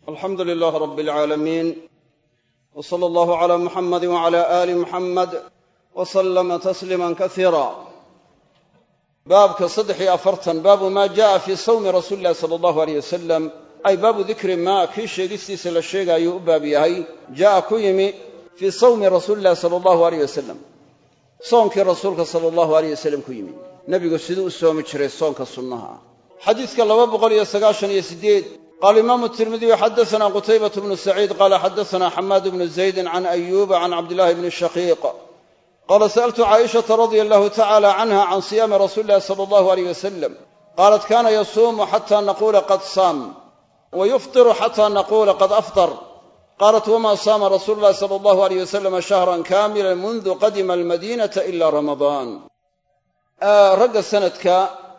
alxamdu lilaah rab alcaalamiin w sala allahu calaa muxamadi wacala aali muxamed wa sallama tasliiman kasiira baabka 43 baabu maa jaءa fii sawmi rasuuli illahi sala allahu aleyh wasalam ay baabu dikri maa kii sheegistiisa la sheegaayuu u baab yahay ja'a ku yimi fii sawmi rasuuli illahi sala allahu aleyh wasalam soonkii rasuulka sala allahu aleyh wasalam ku yimi nebigu siduu u soomi jiray soonka sunnaha ah xadiidka 298 qaala imaamu tirmidiyu xadasanaa qutaybatu bnu saciid qaala xadasanaa xamaad bnu zaydin can ayuuba can cabdillahi bni shaqiiq qaala sa'altu caaishata radia allahu tacala canha can siyaami rasuuli illahi sala allahu aleyh wasalam qaalat kana yasuumu xata naquula qad saam wa yuftiru xata naquula qad aftar qaalat wama saama rasuulu llahi sala allahu aleyh wasalam shahran kaamila mundu qadima almadiinata ila ramadaan ragga sanadka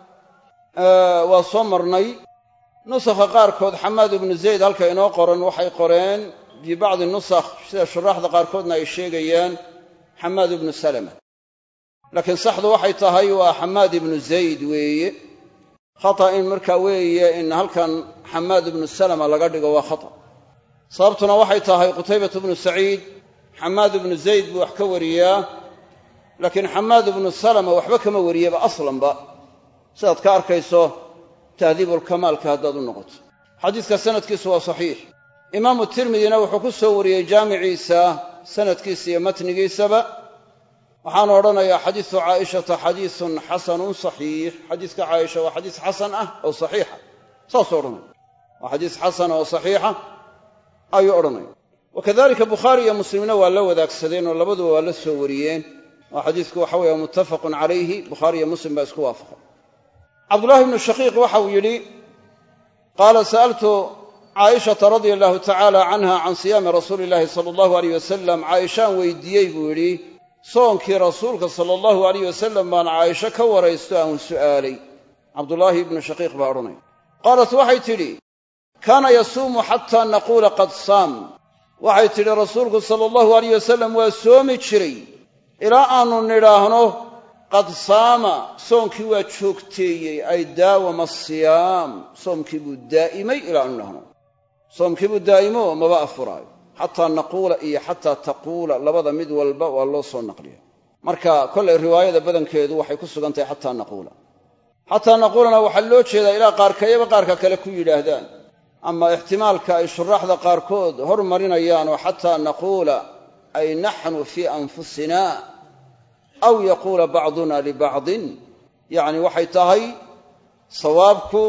waa soo marnay nusakha qaarkood xamaad ibnu zayd halka inoo qoran waxay qoreen fii bacdi nusakh sida shuraaxda qaarkoodna ay sheegayaan xamaad ibnu salama laakiin saxdu waxay tahay waa xamaad ibnu zayd weeye khata in markaa weeye in halkan xamaad ibnu salama laga dhigo waa khata sababtuna waxay tahay qutaybatu ibnu saciid xamaad ibnu zayd buu wax ka wariyaa laakiin xamaad ibnu salama waxba kama wariyaba aslanba sidaad ka arkayso tahdiibulkamaalka haddaad u noqoto xadiidka sanadkiisu waa saxiix imaamu tirmidina wuxuu ku soo wariyey jaamiciisa sanadkiisa iyo matnigiisaba waxaanu odhanayaa xadiisu caaishata xadiisun xasanun saxiix xadiiska caaisha waa xadiis xasan ah oo saxiixa saasuu odhanaya waa xadiis xasan oo saxiixa ayuu odhanaya wakadalika bukhaari iyo muslimna waa la wadaagsadeen oo labaduba waa la soo wariyeen waa xadiisku waxa weeye muttafaqun calayhi bukhaari iyo muslim baa isku waafaqay cabdullaahi bnu shaqiiq waxa uu yidhi qaala sa'altu caaishata radia allahu tacaala canha can siyaami rasuuli illahi sala allahu aleyh wasalam caaishaan weydiiyey buu yidhi soonkii rasuulka sala allahu aleyh wasalam baan caaisho ka waraysto aan su'aalay cabdullaahi ibnu shaqiiq baa odhanaya qaalat waxay tidhi kaana yasuumu xataa naquula qad saam waxay tidhi rasuulku sala allahu aleyh wasalam waa soomi jiray ilaa aanu nidhaahno qad saama soonkii waa joogteeyey ay daawama asiyaam soomkii buu daa'imay ilaa aanu nidhaahno soomkii buu daa'imo maba afuraayo xataa naquula iyo xataa taquula labada mid walba waa loo soo naqliya marka kollay riwaayada badankeedu waxay ku sugan tahay xataa naquula xataa naquulana waxaa loo jeedaa ilaa qaarkayaba qaarka kale ku yidhaahdaan ama ixtimaalka ay shuraaxda qaarkood hormarinayaan oo xataa naquula ay naxnu fii anfusina aw yaquula bacduna libacdin yacni waxay tahay sawaabku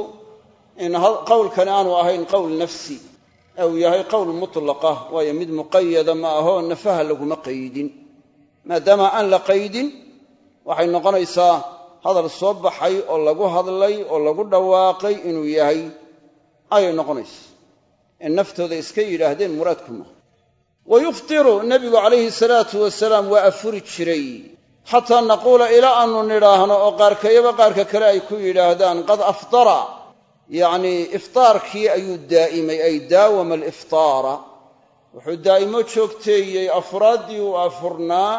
in qowlkani aanu ahayn qowl nafsi ee uu yahay qowl mutlaqa waayo mid muqayada ma ahoo nafaha laguma qaydin maadaama aan la qaydin waxay noqonaysaa hadal soo baxay oo lagu hadlay oo lagu dhawaaqay inuu yahay ayay noqonaysa in naftooda iska yidhaahdeen muraadku maaha wa yuftiru nebigu calayhi salaatu wasalaam waa afuri jiray xataa naquula ilaa aanu nidhaahno oo qaarkayaba qaarka kale ay ku yidhaahdaan qad aftara yacnii iftaarkii ayuu daa'imay ay daawama aliftaara wuxuu daa'imo joogteeyey afuraaddii uu afurnaa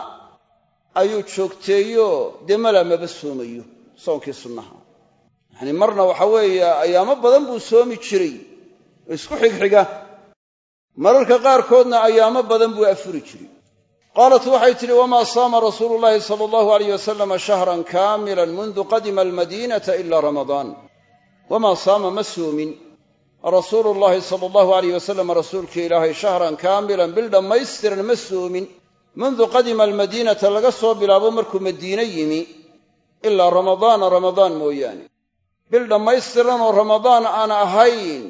ayuu joogteeyo dee mala maba soomayo soonkii sunnaha yacnii marna waxa weeye ayaamo badan buu soomi jiray oo isku xigxiga mararka qaarkoodna ayaamo badan buu afuri jiray qaalat waxay tidhi wamaa saama rasuulu llahi sala allahu aleyh wasalama shahran kaamilan mundu qadima almadiinata ila ramadaan wamaa saama ma soomin rasuulu llahi sala allahu aleyh wasalam rasuulkii ilaahay shahran kaamilan bil dhammaystiran ma soomin mundu qadima almadiinata laga soo bilaabo markuu madiine yimi ilaa ramadaana ramadaan mooyaane bil dhammaystiran oo ramadaan aan ahayn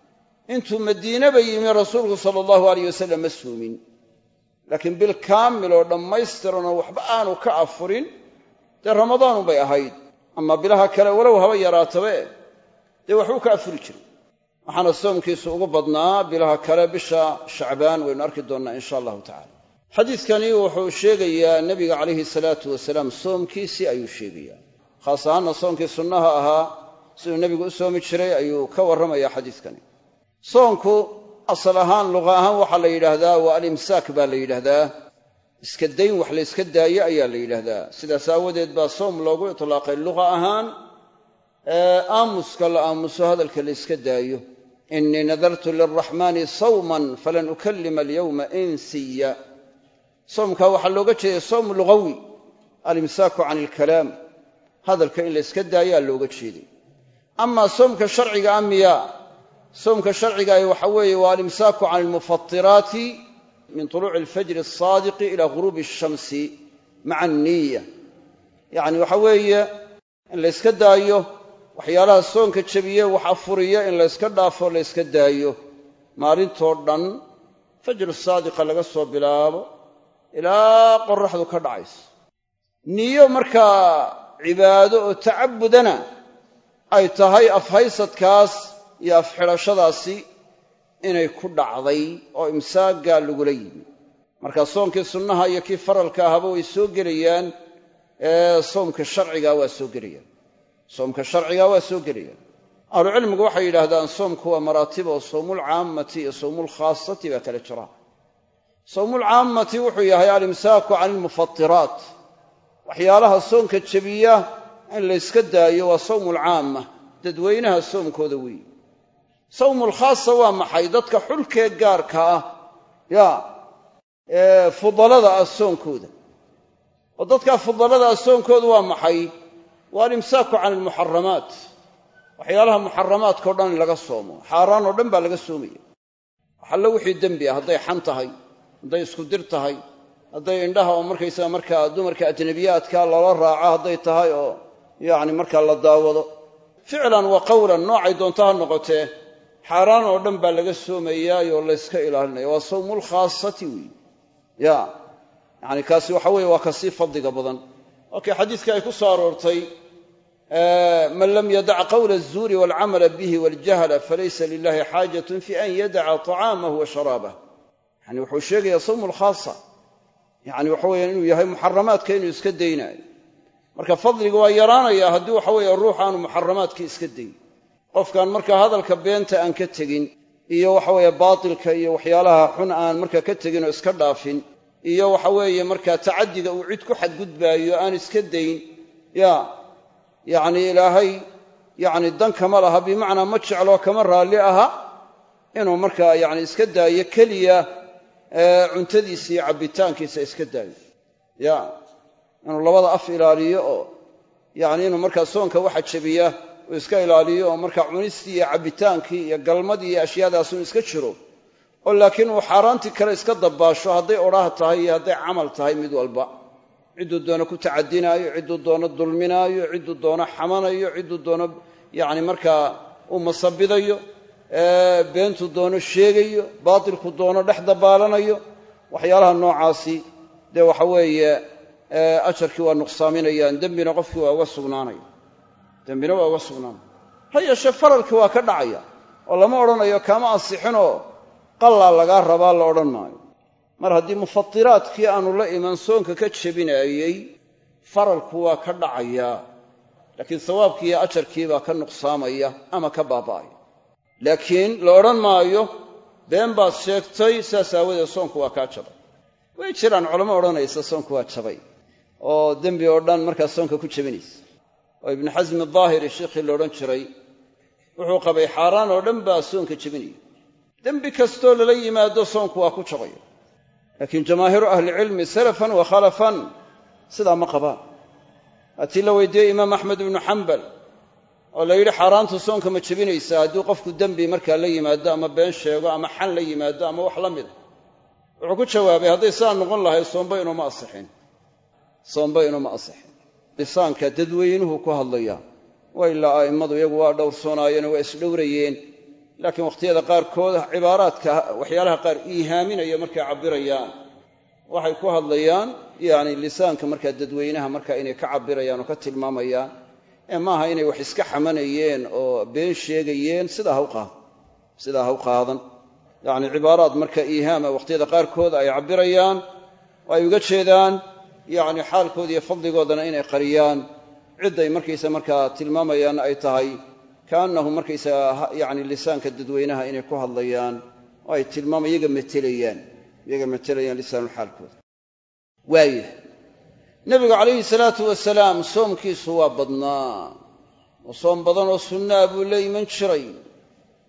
intuu madiineba yimi rasuulku sala allahu aleyh wasalam ma soomin laakiin bil kaamil oo dhammaystiranoo waxba aanu ka afurin dee ramadaanunbay ahayd ama bilaha kale walow haba yaraatabe dee waxbuu ka afuri jiray waxaana soomkiisu ugu badnaa bilaha kale bisha shacbaan waynu arki doonnaa insha allahu tacala xadiidkani wuxuu sheegayaa nebiga calayhi salaatu wasalaam soomkiisii ayuu sheegayaa khaas ahaanna soomkii sunnaha ahaa siduu nebigu u soomi jiray ayuu ka warramayaa xadiidkani soonku asal ahaan luqa ahaan waxaa la yidhaahdaa waa alimsaak baa la yidhaahdaa iska dayn wax la yska daayo ayaa la yidhaahdaa sidaas aawadeed baa soom loogu itlaaqay luqa ahaan aamuska la aamuso hadalka la yska daayo inii nadartu lilraxmaani sawman falan ukallima alyawma insiya soomkaa waxaa looga jeeday sawm lugawi alimsaaku can ilkalaam hadalka in la yska daayaa looga jeeday amaa soomka sharciga a miyaa soomka sharcigaah waxa weeye waa alimsaaku can almufatiraati min tuluuci alfajri alsaadiqi ila ghuruubi alshamsi maca anniya yacni waxa weeye in la yska daayo waxyaalaha soonka jebiye wax afuriya in la yska dhaafo la yska daayo maalintoo dhan fajru saadiqa laga soo bilaabo ilaa qorraxdu ka dhacayso niyo markaa cibaado oo tacabudana ay tahay afhaysadkaas iyo afxidhashadaasi inay ku dhacday oo imsaaggaa lagula yimi marka soonkii sunnaha iyo kii faralka ahaba way soo gelayaan soomka sharciga waa soo gelayaan soomka sharciga waa soo gelayaan ahlucilmigu waxay yidhaahdaan soomku waa maraatib oo sawmulcaammati iyo sawmulkhaasati baa kala jira sawmulcaammati wuxuu yahay alimsaaku can ilmufatiraat waxyaalaha soonka jebiya in la yska daayo waa sawmulcaamma dadweynaha soomkooda weeye sawmulkhaasa waa maxay dadka xulkee gaarka ah fudalada ah soonkooda oo dadka fudalada ah soonkooda waa maxay waa alimsaaku can almuxaramaat waxyaalaha muxaramaadka o dhan in laga soomo xaaraan oo dhan baa laga soomaya waxallo wixii dembi ah hadday xan tahay hadday isku dir tahay hadday indhaha oo markaysaga markaa dumarka ajnabiyaadka lala raaco hadday tahay oo yacni markaa la daawado ficlan wa qawlan noocay doonto ha noqotee xaaraan oo dhan baa laga soomayaayoo layska ilaalinaya waa sawmulkhaasati weeye yacni kaasi waxa weeye waa kasii fadliga badan okey xadiiskii ay ku soo aroortay man lam yadac qawla azuuri waalcamala bihi waljahla falaysa lilahi xaajatun fi an yadaca طacaamahu wa sharaabah yani wuxuu sheegayaa sawmulkhaasa yani waxa weeyaan inuu yahay muxaramaadka inuu iska daynaayo marka fadliga waa yaraanaya haddii waxa weeye ruux aanu muxaramaadkii iska dayn qofkaan markaa hadalka beenta aan ka tegin iyo waxa weeye baatilka iyo waxyaalaha xun aan markaa ka tegin oo iska dhaafin iyo waxa weeye markaa tacaddiga uu cid ku xadgudbaayo aan iska dayn yacni ilaahay yacni dan kama laha bimacnaa ma jecloo kama raalli aha inuu markaa yacni iska daayo keliya cuntadiisa iyo cabbitaankiisa iska daayo inuu labada af ilaaliyo oo yacni inuu markaa soonka waxa jebiya uu iska ilaaliyo oo markaa cunistii iyo cabbitaankii iyo galmadii iyo ashyaadaas uu iska jiro oo laakiin uu xaaraantii kale iska dabbaasho hadday odhaah tahay iyo hadday camal tahay mid walba cidduu doono ku tacadinaayo cidduu doono dulminaayo cidduu doono xamanayo cidduu doono yacni markaa uu masabidayo beentuu doono sheegayo baatilku doono dhex dabaalanayo waxyaalaha noocaasi dee waxa weeye ajarkii waa nuqsaaminayaan dembina qofkii waa uga sugnaanaya dembina waa uga sugnaanaya ha yeeshee faralkii waa ka dhacaya oo lama odhanayo kaama ansixinoo qallaa lagaa rabaa la odhan maayo mar haddii mufatiraadkii aanu la iman soonka ka jebinaayey faralku waa ka dhacayaa laakiin sawaabkii iyo ajarkii baa ka nuqsaamaya ama ka baaba'aya laakiin la odhan maayo been baad sheegtay saas aawadeed soonku waa kaa jabay way jiraan culamo odhanaysa soonku waa jabay oo dembi oo dhan markaa soonka ku jebinaysa oo ibnu xasmi daahiri sheikhii la odhan jiray wuxuu qabay xaaraan oo dhan baa soonka jebinaya dembi kastoo lala yimaado soonku waa ku jabaya laakiin jamaahiiru ahlicilmi salafan wa khalafan sidaa ma qabaan hatii la weydiiyey imaam axmed ibnu xambal oo la yidhi xaaraantu soonka ma jebinaysaa haddii qofku dembi markaa la yimaado ama been sheego ama xan la yimaado ama wax la mida wuxuu ku jawaabay hadday sidaa noqon lahay soomba inuuma asixin lisaanka dadweynuhu ku hadlayaa waa ilaa a'immadu iyagu waa dhowrsoonaayeenoo waa isdhowrayeen laakiin wakhtiyada qaarkood cibaaraadka waxyaalaha qaar iihaaminaya markay cabbirayaan waxay ku hadlayaan yacni lisaanka markaa dadweynaha markaa inay ka cabbirayaan oo ka tilmaamayaan ee maaha inay wax iska xamanayeen oo been sheegayeen sidaa ha u qaadan yacni cibaaraad marka iihaama wakhtiyada qaarkood ay cabbirayaan oo ay uga jeedaan yacni xaalkooda iyo fadligoodana inay qariyaan cidday markaysa markaa tilmaamayaanna ay tahay kaannahu markaysaga yacni lisaanka dadweynaha inay ku hadlayaan oo ay iyaga matelayaan lisaanulxaalkooda waaya nebigu calayhi salaatu wasalaam soomkiisu waa badnaa oo soom badan oo sunnaa buu la iman jiray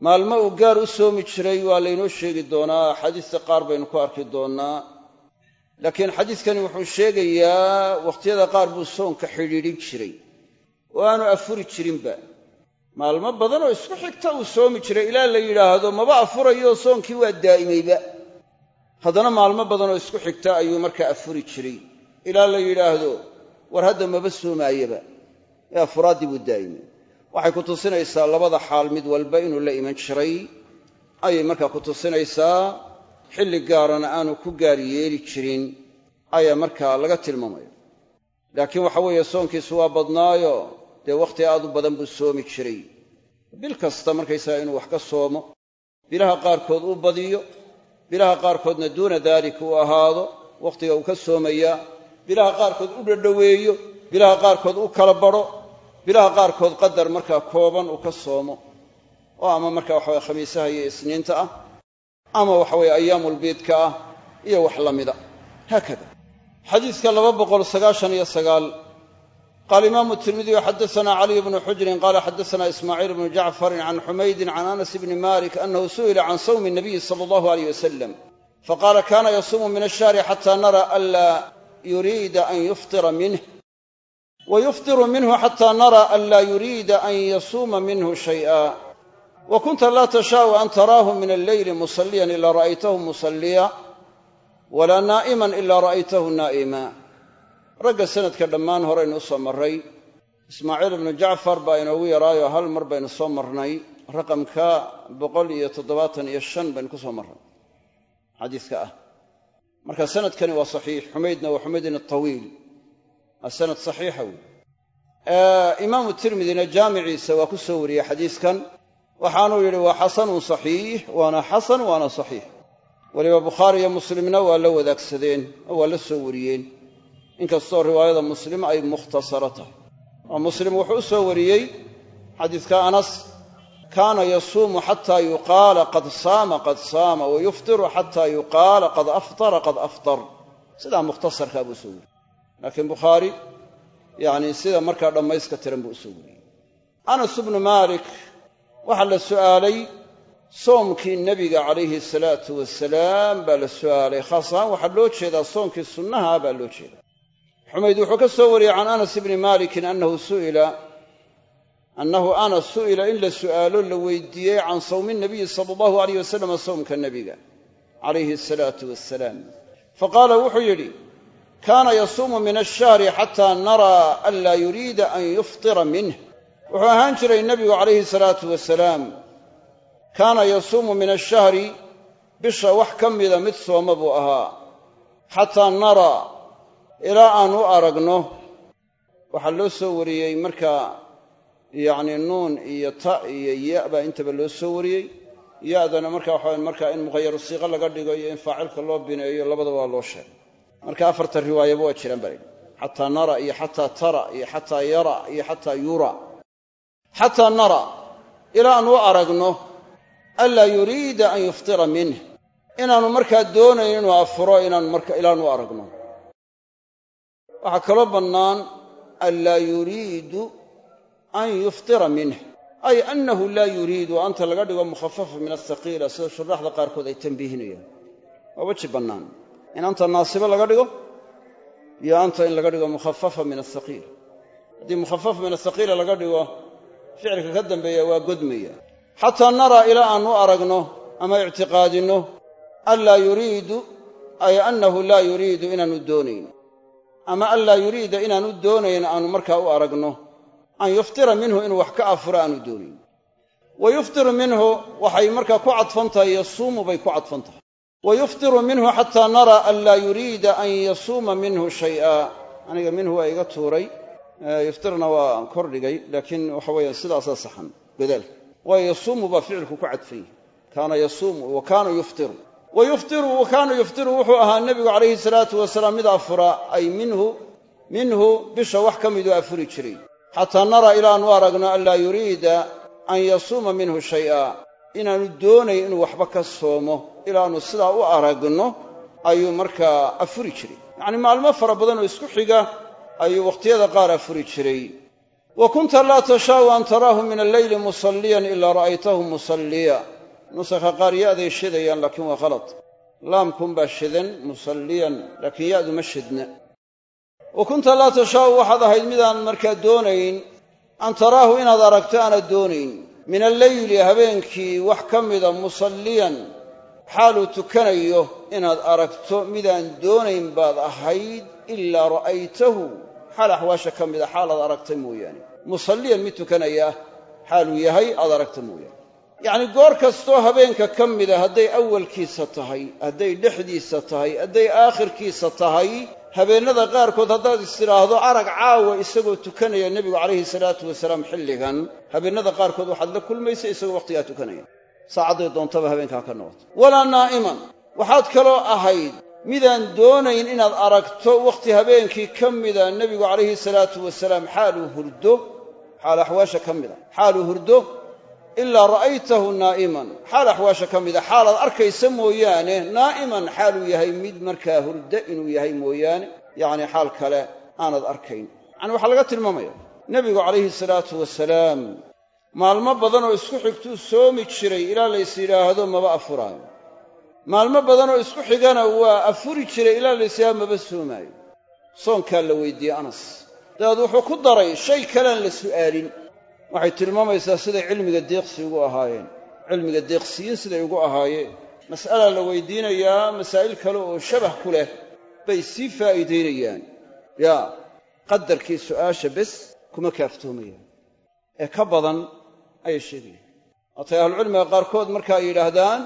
maalmo uu gaar u soomi jiray waa laynoo sheegi doonaa xadiista qaar baynu ku arki doonaa laakiin xadiiskani wuxuu sheegayaa wakhtiyada qaar buu soonka xidhiidhin jiray oo aanu afuri jirinba maalmo badan oo isku xigta uu soomi jiray ilaa la yidhaahdo maba afurayo soonkii waa daa'imayba haddana maalmo badan oo isku xigta ayuu markaa afuri jiray ilaa la yidhaahdo war hadda maba soomaayaba ee afuraaddii buu daa'imay waxay ku tusinaysaa labada xaal mid walba inuu la iman jiray ayay markaa ku tusinaysaa xilli gaarana aanu ku gaar yeeli jirin ayaa markaa laga tilmaamaya laakiin waxa weeye soonkiisu waa badnaayo dee wakhti aad u badan buu soomi jiray bil kasta markaysaga inuu wax ka soomo bilaha qaarkood uu badiyo bilaha qaarkoodna duuna daalika uu ahaado wakhtiga uu ka soomayaa bilaha qaarkood u dhadhoweeyo bilaha qaarkood u kala badho bilaha qaarkood qadar markaa kooban uu ka soomo oo ama markaa waxaweye khamiisaha iyo isniinta ah ama waxaweye ayaamulbiidka ah iyo wax la mida haakada xadiiska 299 قال إمام الترمذي حدثنا علي بن حجر قال حدثنا إسماعيل بن جعفر عن حميد عن أنس بن مالك أنه سئل عن صوم النبي صلى الله عليه وسلم فقال كان يصوم من الشهر حتى نرى ألا يريد أن يفطر منه ويفطر منه حتى نرى ألا يريد أن يصوم منه شيئا وكنت لا تشاء أن تراه من الليل مصليا إلا رأيته مصليا ولا نائما إلا رأيته نائما ragga sanadka dhammaan horeynu u soo marray ismaaciil ibnu jacfar baa inoogu yaraayo hal mar baynu soo marnay raqamka 175 baynu ku soo marray xadiiska ah marka sanadkani waa saxiix xumaydna waa xumaydin tawiil waa sanad saxiixa wey imaamu tirmidina jaamiciisa waa ku soo wariyey xadiiskan waxaanuu yidhi waa xasanun saxiix waana xasan waana saxiix weliba bukhaari iyo muslimna waa la wadaagsadeen oo waa la soo wariyeen inkastoo riwaayada muslim ay mukhtasara tahay oo muslim wuxuu u soo wariyey xadiiska anas kaana yasuumu xataa yuqaala qad saama wayuftiru xataa yuqaala qad aftar sidaa mukhtasarkaa buu soo wariyey laakiin bukhaari yacni sida markaa dhammayska tiran buu u soo wariyey anas ibnu maalik waxaa la su'aalay soomkii nebiga calayhi salaatu wasalaam baa la su'aalay khaas ahaan waxaa loo jeedaa soomkii sunnaha baa loo jeedaa xumayd wuxuu ka soo wariyey can anas ibni maalikin annahu anas su'ila in la su'aalo la weydiiyey can sawmi nabiyi sala allahu alayh wasalam sawmka nebiga calayhi asalaatu wassalaam faqaala wuxuu yidhi kaana yasuumu min ashahri xataa naraa an laa yuriida an yuftira minh wuxuu ahaan jiray nebigu calayhi salaatu wasalaam kaana yasuumu min ashahri bisha wax ka mida mid sooma buu ahaa xataa naraa ilaa aan u aragno waxaa loo soo wariyey markaa yacni nuun iyo ta iyo ya baa intaba loo soo wariyey ya-dana markaa waxaa markaa in muqayaru siiqo laga dhigo iyo in faacilka loo bineeyo labadaba waa loo sheegay marka afarta riwaayaba waa jiraan baa layidhi xataa nara iyo xataa tara iyo xataa yara iyo xataa yura xataa nara ilaa aan u aragno anlaa yuriida an yuftira minh inaanu markaa doonayn inuu afuro ilaan u aragno waxaa kaloo bannaan anlaa yuriidu an yuftira minh ay annahu laa yuriidu anta laga dhigo mukhafafa min ahaqiila sida shuraaxda qaarkood ay tanbiihinayaan waa weji bannaan in anta naasibo laga dhigo iyo anta in laga dhigo mukhafafa min ahaqiila haddii mukhafafa min ahaqiila laga dhigo ficilka ka dambeeya waa godmaya xataa naraa ilaa aan u aragno ama ictiqaadinno anlaa yuriidu ay annahu laa yuriidu inaanu doonayn ama anlaa yuriida inaanu doonayn aanu markaa u aragno an yuftira minhu inuu wax ka afuro aanu doonayn wa yuftiru minhu waxay markaa ku cadfan tahay yasuumu bay ku cadfan tahay wa yuftiru minhu xataa naraa an laa yuriida an yasuuma minhu shay'a aniga minhu waa iga tuuray yuftirna waa kordhigay laakiin waxa weeyaan sidaasaa saxan godaalka waayo yasuumu baa ficilku ku cadfan yahay kaana yasuumu wa kaana yuftiru wa kaana yuftiru wuxuu ahaa nebigu calayhi salaatu wasalaam mid afura ay minhu bisha wax ka miduu afuri jiray xataa naraa ilaaan u aragno an laa yuriida an yasuuma minhu shay'a inaanu doonayn inuu waxba ka soomo ilaanu sidaa u aragno ayuu markaa afuri jiray yacni maalmo fara badan oo isku xiga ayuu wakhtiyada qaar afuri jiray wa kunta laa tashaa'u an taraahu min alleyli musalliyan ilaa ra'aytahu musalliya nusakha qaar ya'day shidayaan laakiin waa khalad laamkunbaa shidan musalliyan laakiin ya'du ma shidna wa kunta laa tashaa'u waxaad ahayd midaan markaa doonayn an taraahu inaad aragto aanad doonayn min alleyli habeenkii wax ka mida musalliyan xaaluu tukanayo inaad aragto midaan doonayn baad ahayd ilaa ra'aytahu xaal axwaasha ka mida xaalaad aragta mooyaane musalliyan mid tukanaya xaaluu yahay aad aragta mooyaane yacnii goor kastoo habeenka ka mida hadday awalkiisa tahay hadday dhexdiisa tahay hadday aakhirkiisa tahay habeennada qaarkood haddaad istidhaahdo arag caawa isagoo tukanaya nebigu calayhi salaatu wasalaam xilligan habeennada qaarkood waxaad la kulmaysa isagoo wakhtigaa tukanaya saacadday doontaba habeenkaa ka noqoto walaa naa'iman waxaad kaloo ahayd midaan doonayn inaad aragto wakhti habeenkii ka mida nebigu calayhi salaatu wasalaam xaaluu hurdo xaal axwaasha ka mida xaaluu hurdo ilaa ra'aytahu naa'iman xaal axwaasha ka mida xaalaad arkaysa mooyaane naa'iman xaaluu yahay mid markaa hurdo inuu yahay mooyaane yacnii xaal kale aanad arkayn yacni waxaa laga tilmaamaya nebigu calayhi salaatu wasalaam maalmo badan oo isku xigtuu soomi jiray ilaa lays yidhaahdo maba afuraayo maalmo badan oo isku xigana waa afuri jiray ilaa lays yidhahdo maba soomaayo soonkaa la weydiiyey anas dabeed wuxuu ku daray shay kalean la su'aalin waxay tilmaamaysaa siday cilmiga deeqsi ugu ahaayeen cilmiga deeqsiyiin siday ugu ahaayeen mas'alaa la weydiinayaa masaa'il kale oo shabah ku leh bay sii faa'iidaynayaan yaa qadarkii su'aasha bes kuma kaaftoomayaan ee ka badan ayay sheegayaan waatay ahlucilmiga qaarkood marka ay yidhaahdaan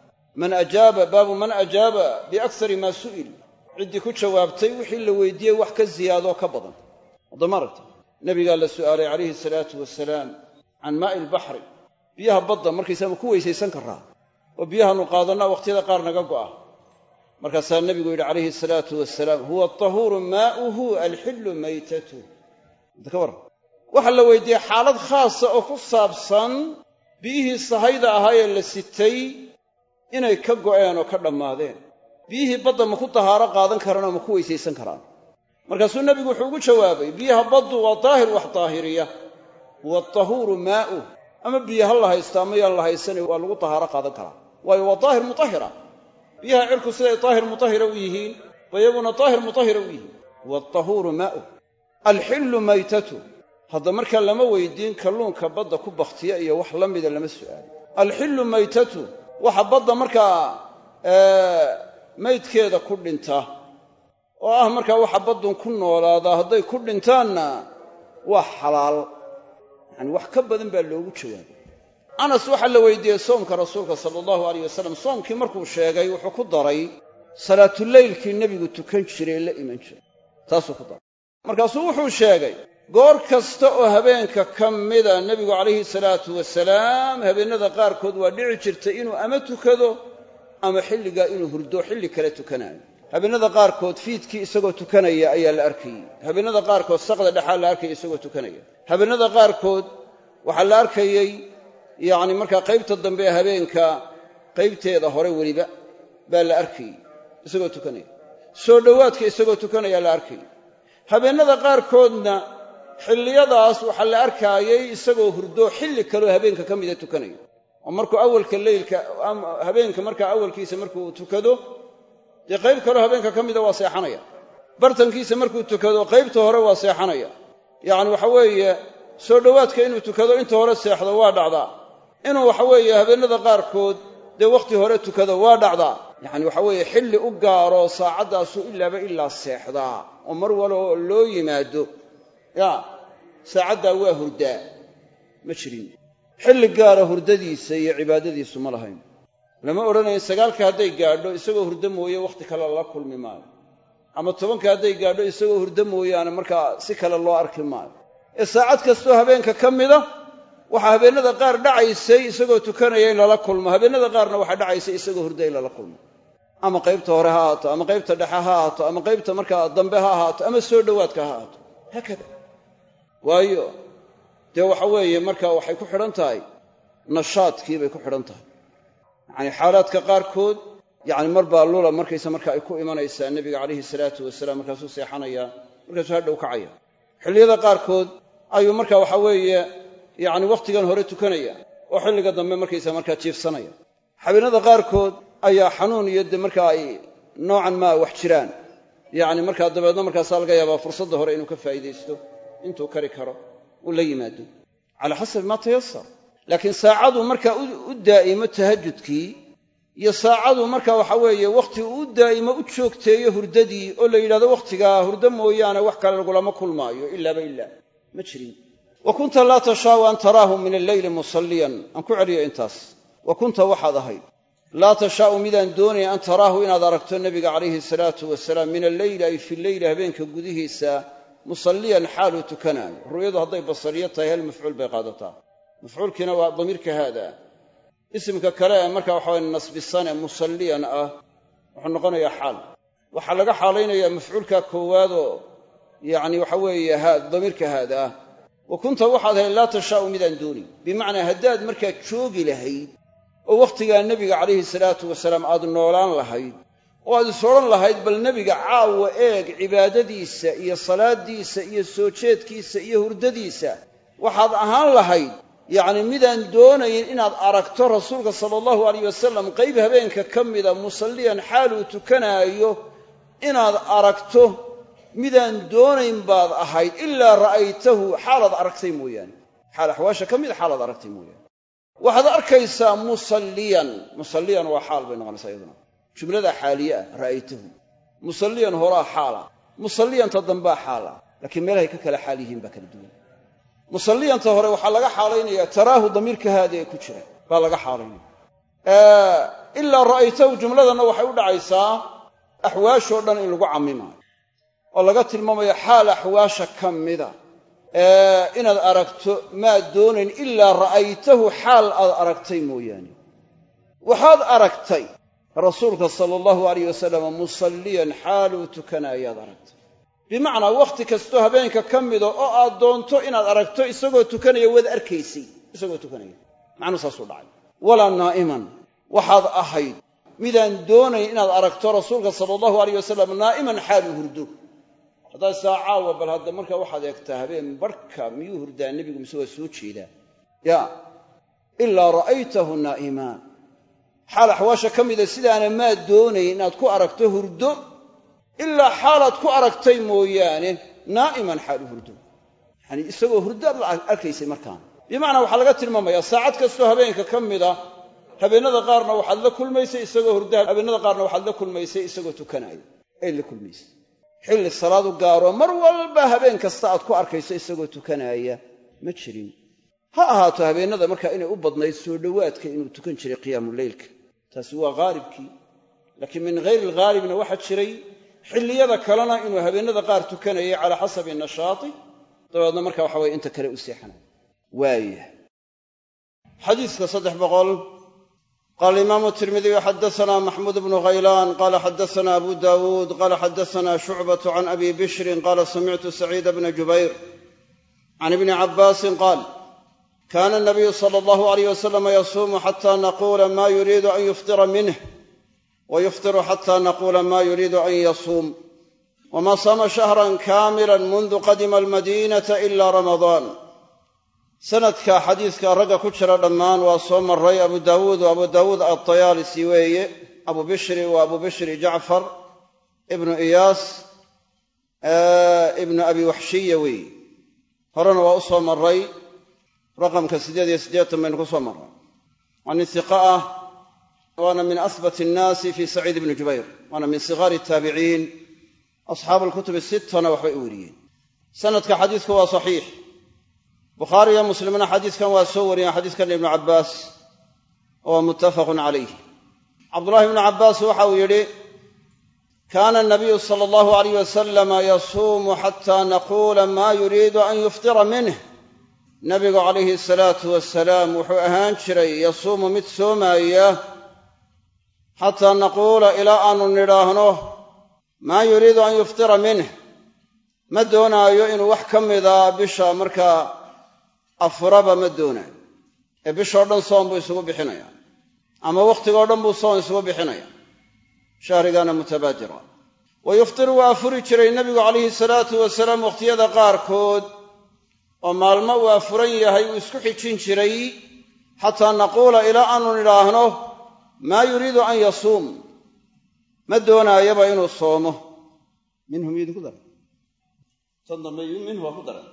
baabu man ajaaba biaksari maa su'il ciddii ku jawaabtay wixii la weydiiyey wax ka ziyaadoo ka badan haddama aragta nebigaa la su'aalay calayhi salaatu wasalaam can maa'i albaxri biyaha badda markaysaa ma ku weysaysan karaa oo biyahaanu qaadannaa wakhtiyada qaar naga go'a markaasaa nebigu yidhi calayhi salaatu wasalaam huwa atahuuru maa'uhu alxillu maytatuh ka warran waxaa la weydiiyey xaalad khaasa oo ku saabsan biyihii sahayda ahaayee la sitay inay ka go'een oo ka dhammaadeen biyihii badda ma ku tahaaro qaadan karaan oo ma ku weysaysan karaan markaasuu nebigu wuxuu ugu jawaabay biyaha baddu waa daahir wax daahiriya huwa atahuuru maa'uh ama biyo ha la haysta ama yaan la haysanay waa lagu tahaaro qaadan karaa waayo waa daahir mutahira biyaha cirku siday daahir mutahira u yihiin ba iyaguna daahir mutahira u yihiin huwa atahuuru maa'uh alxillu maytatuh hadda markaa lama weydiin kalluunka badda ku bakhtiya iyo wax la mida lama su'aalin alxillu maytatuh waxa badda markaa maydkeeda ku dhinta oo ah markaa waxa baddun ku noolaadaa hadday ku dhintaanna waa xalaal yacani wax ka badan baa loogu jawaabay anas waxaa la weydiiyey soomka rasuulka sala allahu alayh wasalam soomkii markuu sheegay wuxuu ku daray salaatuleylkii nebigu tukan jiray la iman jiray taasuu ku daray markaasuu wuxuu sheegay goor kasta oo habeenka ka mida nebigu calayhi salaatu wasalaam habeennada qaarkood waa dhici jirtay inuu ama tukado ama xilligaa inuu hurdo xilli kale tukanaayo habeennada qaarkood fiidkii isagoo tukanaya ayaa la arkayey habeennada qaarkood saqda dhexaa la arkayay isagoo tukanaya habeennada qaarkood waxaa la arkayey yacni markaa qaybta dambe ee habeenka qaybteeda hore weliba baa la arkayey isagoo tukanaya soo dhowaadka isagoo tukanaya la arkayey habeennada qaarkoodna xilliyadaas waxaa la arkaayey isagoo hurdo xilli kaloo habeenka ka mida tukanayo oo markuu awalka leylka habeenka markaa awalkiisa markuu tukado dee qayb kaloo habeenka ka mida waa seexanaya bartankiisa markuu tukado qaybta hore waa seexanaya yacni waxa weeye soo dhowaadka inuu tukado inta hore seexdo waa dhacdaa inuu waxa weeye habeennada qaarkood dee wakhti hore tukado waa dhacdaa yacni waxa weeye xilli u gaaro saacaddaasuu ilaaba ilaa seexdaa oo mar waloo loo yimaado yaa saacaddaa waa hurdaa ma jirin xilli gaara hurdadiisa iyo cibaadadiisu ma lahayn lama odhanayo sagaalka hadday gaadho isagoo hurdo mooye wakhti kale la kulmi maayo ama tobanka hadday gaadho isagoo hurdo mooyaane markaa si kale loo arki maayo ee saacad kastoo habeenka ka mida waxaa habeennada qaar dhacaysay isagoo tukanaya in lala kulmo habeennada qaarna waxaa dhacaysay isagoo hurda in lala kulmo ama qaybta hore ha ahaato ama qaybta dhexe ha ahaato ama qaybta markaa dambe ha ahaato ama soo dhowaadka ha ahaato haakada waayo dee waxa weeye markaa waxay ku xidhan tahay nashaadkii bay ku xidhan tahay yacani xaalaadka qaarkood yacni mar baa lula markaysa marka ay ku imanaysaa nebiga calayhi salaatu wasalaam markaasuu seexanayaa markaasuu hadhow kacaya xilliyada qaarkood ayuu markaa waxa weeye yacni wakhtigan hore tukanaya oo xilliga dambe markaysaa markaa jiifsanaya. habeenada qaarkood ayaa xanuun iyo de markaa ay noocan maa wax jiraan, yacni markaa dabeedna markaasaa laga yaabaa fursadda hore inuu ka faa'iidaysto intuu kari karo uu la yimaado calaa xasabi maa tayasar. laakiin saacadu markaa u daa'imo tahajudkii iyo saacadu markaa waxa weeye wakhti uu u daa'imo u joogteeyo hurdadii oo la yidhahdo wakhtigaa hurdo mooyaane wax kale lagulama kulmaayo ilaaba ilaa ma jirin. wa kunta laa tashaa'u an taraahu min alleyli musalliyan. aan ku celiyo intaas. wa kunta waxaad ahayd laa tashaa'u midaan doonaya an taraahu inaad aragto nebiga calayhi salaatu wasalaam min alleyli ay fi leyli habeenka gudihiisa musalliyan xaaluu tukanaayo. ru'yadu hadday basariyo tahay hal mafcuul bay qaadataa. mafcuulkiina waa damiirka haada. isimka kale ee markaa waxa weye nasbisane musalliyan ah wuxuu noqonayaa xaal. waxaa laga xaalaynayaa mafcuulka koowaadoo yacni waxa weeye damiirka haada ah. wa kunta waxaad ahayd laa tashaa'u midaan doonin, bimacnaa haddaad markaa joogi lahayd oo wakhtigaa nebiga calayhi salaatu wasalaam aad noolaan lahayd oo aad is odhan lahayd bal nebiga caawa eeg cibaadadiisa iyo salaaddiisa iyo soo jeedkiisa iyo hurdadiisa, waxaad ahaan lahayd yacni midaan doonayn inaad aragto rasuulka sala allahu alayh wasalam qayb habeenka ka mida musalliyan xaaluu tukanaayo inaad aragto midaan doonayn baad ahayd ilaa ra'aytahu xaalaad aragtay mooyaane. xaal axwaasha ka mida xaalaad aragtay mooyaane. waxaad arkaysaa musalliyan waa xaal bay noqonaysaa iyaduna. jumlada xaaliye ah ra'aytahu. musalliyan horaa xaala, musalliyanta dambaa xaala, laakiin meelahay ka kala xaal yihiin baa kala duwan. musalliyanta hore waxaa laga xaalaynayaa taraahu damiirka haada ee ku jira baa laga xaalaynaya. ilaa ra'aytahu jumladanna waxay u dhacaysaa axwaashoo dhan in lagu cammimaayo oo laga tilmaamayo xaal axwaasha ka mida inaad aragto maad doonayn ilaa ra'aytahu xaal aad aragtay mooyaane. waxaad aragtay rasuulka sala allahu alayh wasalam musalliyan xaaluu tukanaayaad aragtay. bimacnaa wakhti kastoo habeenka ka mida oo aad doonto inaad aragto isagoo tukanaya waad arkaysay isagoo tukanaya. macnuu saasuu dhacay. walaa naa'iman waxaad ahayd midaan doonayn inaad aragto rasuulka sala allahu alayh wasalam naa'iman xaaluu hurdo. haddaad saacaawa bal hadda markaa waxaad eegtaa habeen barhka miyuu hurdaa nebigu mise waa soo jeedaa ya ilaa ra'aytahu naa'imaa. xaal axwaasha ka mida sidaana maad doonayn inaad ku aragto hurdo ilaa xaalaad ku aragtay mooyaane naa'iman xaalu hurdo. yacanii isagoo hurdaad la arkaysay markaana. bimacnaa waxaa laga tilmaamayaa saacad kastoo habeenka ka mida habeennada qaarna waxaad la kulmaysay isagoo hurda, habeennada qaarna waxaad la kulmaysay isagoo tukanaayo ay la kulmaysay. xilli salaadu gaaro mar walba habeen kasta aad ku arkayso isagoo tukanaaya ma jirin. ha ahaato habeennada markaa inay u badnayd soo dhowaadka inuu tukan jiray qiyaamuleylka, taasi waa haalibkii. laakiin min hayri alghaalibna waxaa jiray xilliyada kalena inuu habeennada qaar tukanayay calaa xasabi nashaati, dabeedna marka waxa weye inta kale u seexanay. waaya xadiiska 300 قال الإمام الترمذي حدثنا محمود بن غيلان قال حدثنا أبو داود قال حدثنا شعبة عن أبي بشر قال سمعت سعيد بن جبير عن ابن عباس قال كان النبي صلى الله عليه وسلم يصوم حتى نقول ما يريد أن يفطر منه ويفطر حتى نقول ما يريد أن يصوم وما صام شهرا كاملا منذ قدم المدينة إلا رمضان. sanadka xadiiska ragga ku jira dhammaan waa soo maray abu daawuud at-tayaalisi weeye. abu bishri waa abu bishri jacfar ibnu iyaas ibnu abi waxshiya weeye. horena waa u soo maray raqamka 88 baynu ku soo maray. waa nin hiqa ah, waana min asbat annaasi fi saciid ibni jubayr, waana min sigaari taabiciin. asxaabu alkutub sittana waxbay u weriyeen. sanadka xadiisku waa saxiix. bukhaari iyo muslimna xadiiskan waa soo wariyeen xadiiskan ibnu cabbaas oo muttafaqun calayh. cabdullahi ibnu cabbaas waxa uu yidhi kaana anabiyu sala allahu alayh wasalama yasuumu xataa naquula maa yuriidu an yuftira minh. nabigu calayhi salaatu wasalaam wuxuu ahaan jiray yasuumu mid soomaaya xataa naquula ilaa aanu nidhaahno maa yuriidu an yuftira minh. ma doonaayo inuu wax ka mida bisha markaa afuraba ma doonaayo ee bishoo dhan soon buu isugu bixinaya ama wakhtigoo dhan buu soon isugu bixinaya. shahrigana mutabaadira. wa yuftiru waa afuri jiray nebigu calayhi salaatu wasalaam wakhtiyada qaarkood oo maalmo waa furan yahay uu isku xijin jiray xataa naquula ilaa aanu nidhaahno maa yuriidu an yasuum ma doonaayaba inuu soomo minhum idinku dara tan dambe minhu waa ku daran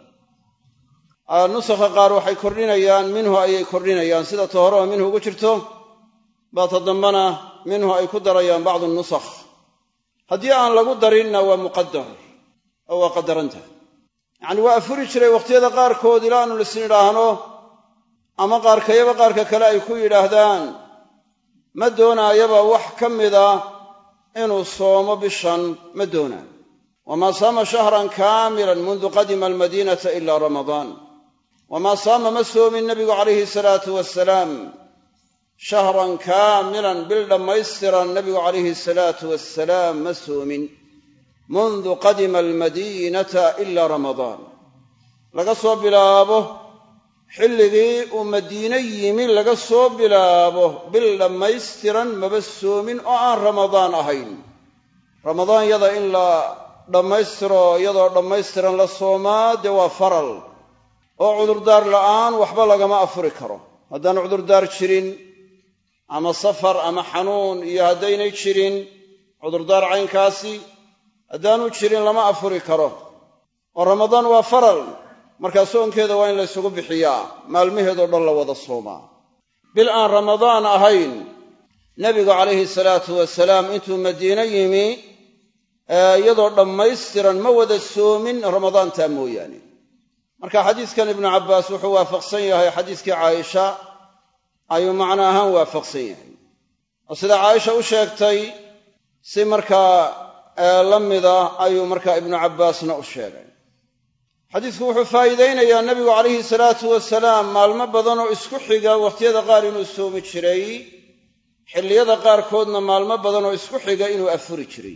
nusakha qaar waxay kordhinayaan minhu ayay kordhinayaan sida ta hore oo minhu ugu jirto baa ta dambana minhu ay ku darayaan bacdu nusakh haddii aan lagu darinna waa muqadar oo waa qadaranta yacni waa afuri jiray wakhtiyada qaarkood ilaa aanu lisnidhaahno ama qaarkayaba qaarka kale ay ku yidhaahdaan ma doonaayaba wax ka mida inuu soomo bishan ma doonaayo wamaa saama shahran kaamilan mundu qadima almadiinata ila ramadaan wamaa saama ma soomin nebigu calayhi salaatu wasalaam shahran kaamilan bil dhammaystiran nebigu calayhi salaatu wasalaam ma soomin mundu qadima almadiinata ila ramadaan laga soo bilaabo xilligii uu madiine yimi laga soo bilaabo bil dhammaystiran maba soomin oo aan ramadaan ahayn ramadaan yada in la dhammaystiro iyadoo dhammaystiran la soomaa dee waa faral oo cudurdaar la'aan waxba lagama afuri karo haddaan cudurdaar jirin ama safar ama xanuun iyo haddaynay jirin cudurdaar caynkaasi haddaanu jirin lama afuri karo oo ramadaan waa faral markaa soonkeeda waa in la ysugu bixiyaa maalmaheedoo dhan la wada soomaa bil aan ramadaan ahayn nebigu calayhi salaatu wasalaam intuu madiine yimi iyadoo dhammaystiran ma wada soomin ramadaantaa mooyaane marka xadiiskan ibnu cabbaas wuxuu waafaqsan yahay xadiiskii caaisha ayuu macno ahaan waafaqsan yahay oo sida caaisha u sheegtay si markaa la mida ayuu markaa ibnu cabbaasna u sheegay xadiisku wuxuu faa'iidaynayaa nebigu calayhi salaatu wasalaam maalmo badan oo isku xiga wakhtiyada qaar inuu soomi jiray xilliyada qaarkoodna maalmo badan oo isku xiga inuu afuri jiray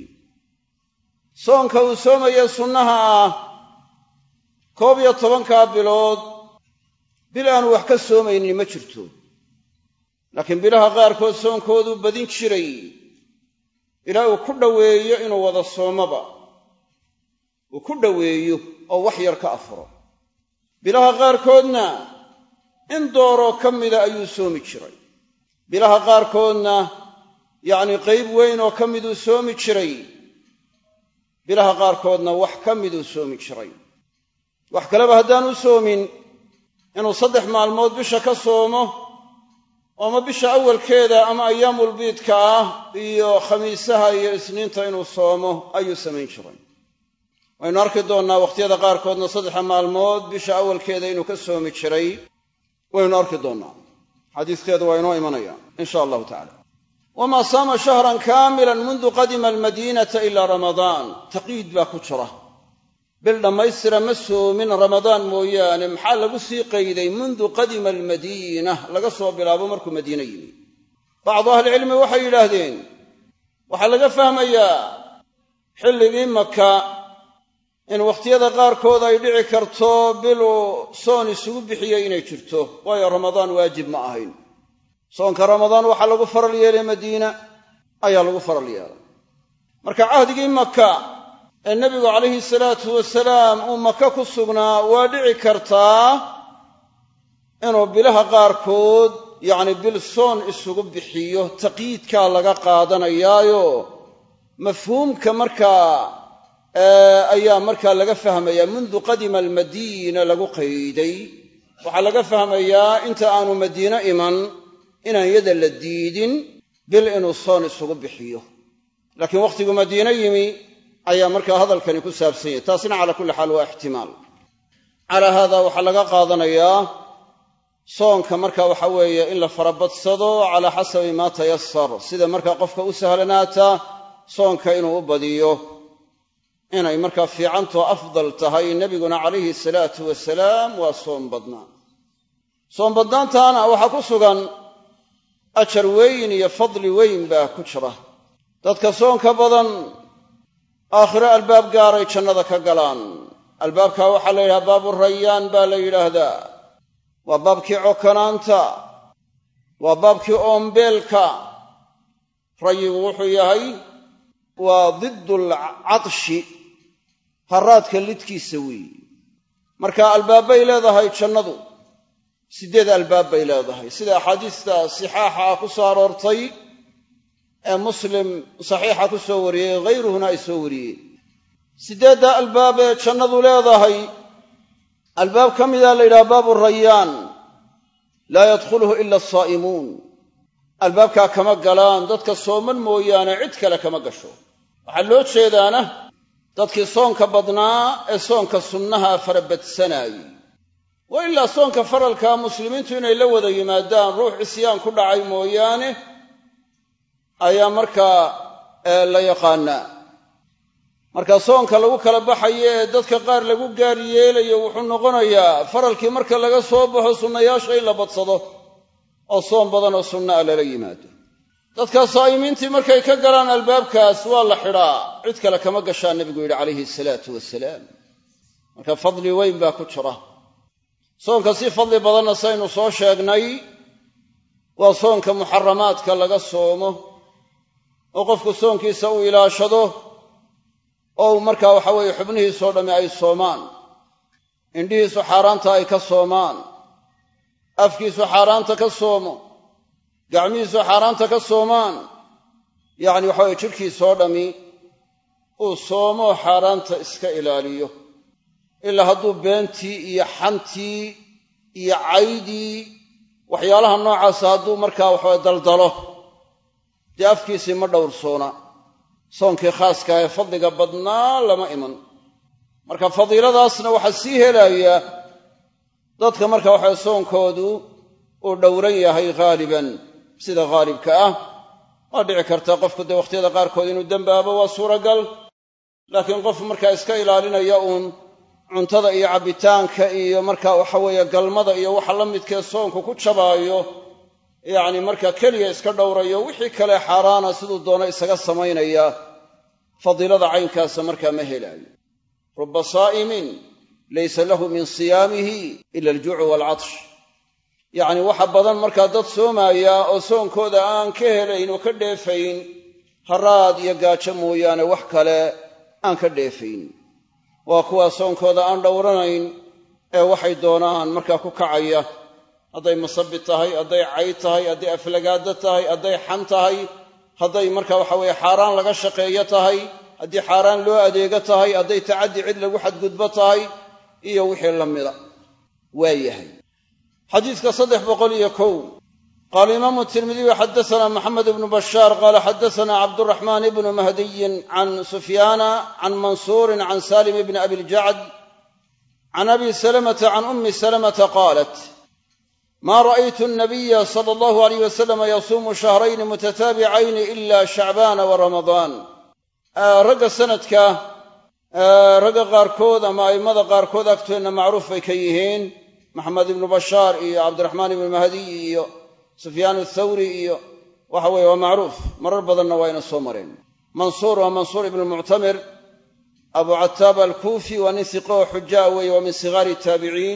soonka uu soomaya sunnaha ah 11 bilood bil aanu wax ka soomaynin ma jirto laakiin bilaha qaarkood soonkooduu badin jiray ilaa uu ku dhoweeyo inuu wada soomaba uu ku dhoweeyo oo wax yar ka afuro bilaha qaarkoodna in dooroo ka mida ayuu soomi jiray bilaha qaarkoodna yacni qayb weyn oo ka miduu soomi jiray bilaha qaarkoodna wax ka miduu soomi jiray wax kaleba haddaanu soomin inuu 3 maalmood bisha ka soomo ooma bisha awalkeeda ama ayaamulbiidka ah iyo khamiisaha iyo isniinta inuu soomo ayuu samayn jiray waynu arki doonnaa wakhtiyada qaarkoodna 3 maalmood bisha awalkeeda inuu ka soomi jiray waynu arki doonnaa xadiiskeedu waa inoo imanaya in sha allahu tacala wamaa saama shahran kaamilan mundu qadima almadiinata ilaa ramadaan taqiid baa ku jira bil dhammaystira ma soomin ramadaan mooyaane maxaa lagu sii qayday mundu qadima almadiina laga soo bilaabo markuu madiine yimi bacdu ahlicilmi waxay yidhaahdeen waxaa laga fahmayaa xilligii maka in wakhtiyada qaarkood ay dhici karto biluu soon isugu bixiyey inay jirto waayo ramadaan waajib ma ahayn soonka ramadaan waxaa lagu faral yeelay madiina ayaa lagu faral yeelay marka cahdigii maka ee nebigu calayhi salaatu wasalaam uu maka ku sugnaa waa dhici kartaa inuu bilaha qaarkood yacni bil soon isugu bixiyo taqyiidkaa laga qaadanayaayo mafhuumka markaa ayaa markaa laga fahmayaa mundu qadima almadiina lagu qayday waxaa laga fahmayaa inta aanu madiine iman inaan yada la diidin bil inuu soon isugu bixiyo laakiin wakhtiguu madiine yimi ayaa markaa hadalkani ku saabsan yahay taasina calaa kulli xaal waa ixtimaal calaa haada waxaa laga qaadanayaa soonka marka waxa weeye in la farabadsado calaa xasabi maa tayasar sida markaa qofka u sahlanaata soonka inuu u badiyo inay markaa fiicantoo afdal tahay nebiguna calayhi salaatu wasalaam waa soom badnaa soom badnaantaana waxaa ku sugan ajar weyn iyo fadli weyn baa ku jira dadka soonka badan aakhiro albaab gaaray jannada ka galaan albaabkaa waxaa la yidhaha baabu rayaan baa la yidhaahdaa waa baabkii cokanaanta waa baabkii oombeelka rayigu wuxuu yahay waa diddul catshi harraadka lidkiisa weeye marka albaabbay leedahay jannadu 8 albaab bay leedahay sida axaadiista sixaaxa ku soo aroortay ee muslim saxiixa ku soo wariyey ghayruhuna ay soo wariyeen 8 albaab ee jannadu leedahay albaab ka mida la yidhaha baabu rayaan laa yadkhuluhu ila asaa'imuun albaabkaa kama galaan dadka sooman mooyaane cid kale kama gasho waxaa loo jeedaana dadkii soonka badnaa ee soonka sunnaha farabadsanayey wa ilaa soonka faralka muslimiintu inay la wada yimaadaan ruux isyaan ku dhacay mooyaane ayaa markaa la yaqaanaa marka soonka lagu kala baxayo ee dadka qaar lagu gaar yeelayo wuxuu noqonayaa faralkii marka laga soo baxo sunnayaasha in la badsado oo soon badan oo sunna ah lala yimaado dadka saa'imiintii markay ka galaan albaabkaas waa la xidhaa cid kale kama gashaa nebigu yidhi calayhi salaatu wasalaam marka fadli weyn baa ku jira soonka si fadli badanna saynu soo sheegnay waa soonka muxaramaadka laga soomo oo qofku soonkiisa uu ilaashado oo markaa waxa weeye xubnihiisoo dhammi ay soomaan indhihiisu xaaraanta ay ka soomaan afkiisu xaaraanta ka soomo gacmihiisu xaaraanta ka soomaan yacni waxa weye jidhkiisoo dhammi uu soomo xaaraanta iska ilaaliyo ilaa hadduu beentii iyo xantii iyo caydii waxyaalaha noocaasa hadduu markaa waxawe daldalo dee afkiisii ma dhowrsoona soonkii khaaska ee fadliga badnaa lama iman marka fadiiladaasna waxaa sii helaya dadka marka waxawe soonkoodu uu dhowran yahay haaliban sida haalibka ah waa dhici karta qofku dee wakhtiyada qaarkood inuu dembaabo waa suuragal laakiin qof markaa iska ilaalinaya uun cuntada iyo cabbitaanka iyo markaa waxa weeye galmada iyo waxa la midkee soonku ku jabaayo yacni markaa keliya iska dhowrayo wixii kale xaaraana siduu doono isaga samaynaya fadiilada caynkaasa markaa ma helaayo ruba saa'imin laysa lahu min siyaamihi ila aljuucu waalcatsh yacni waxa badan markaa dad soomaya oo soonkooda aan ka helayn oo ka dheefayn haraad iyo gaajo mooyaane wax kale aan ka dheefayn waa kuwa soonkooda aan dhowranayn ee waxay doonaan markaa ku kacaya hadday masabi tahay hadday cayd tahay hadday aflagaado tahay hadday xan tahay hadday marka waxa weeye xaaraan laga shaqeeyo tahay haddii xaaraan loo adeego tahay hadday tacaddi cid lagu xadgudbo tahay iyo wixii la mida waa yahay xadiidka 301 qaala imaamu tirmidiyu xadasanaa maxamed ibnu bashaar qaala xadasanaa cabduraxmaan ibnu mahdiyin can sufyaana can mansuurin can salim ibni abiljacd can abi salamata can ummi salamata qaalat ma ra'aytu annabiya sala allahu alayh wasalam yasuumu shahrayni mutataabicayni ila shacbaana wa ramadaan ragga sanadka ragga qaarkood ama a'immada qaarkood agteenna macruuf bay ka yihiin maxamed ibnu bashaar iyo cabdiraxmaan ibnu mahdiy iyo sufyaan athawri iyo waxa weeye waa macruuf marar badanna waa ina soo mareen mansuur waa mansuur ibnu muctamir abu cataab alkuufi waa nin hiqo oo xujaa weeye waa min sigaari taabiciin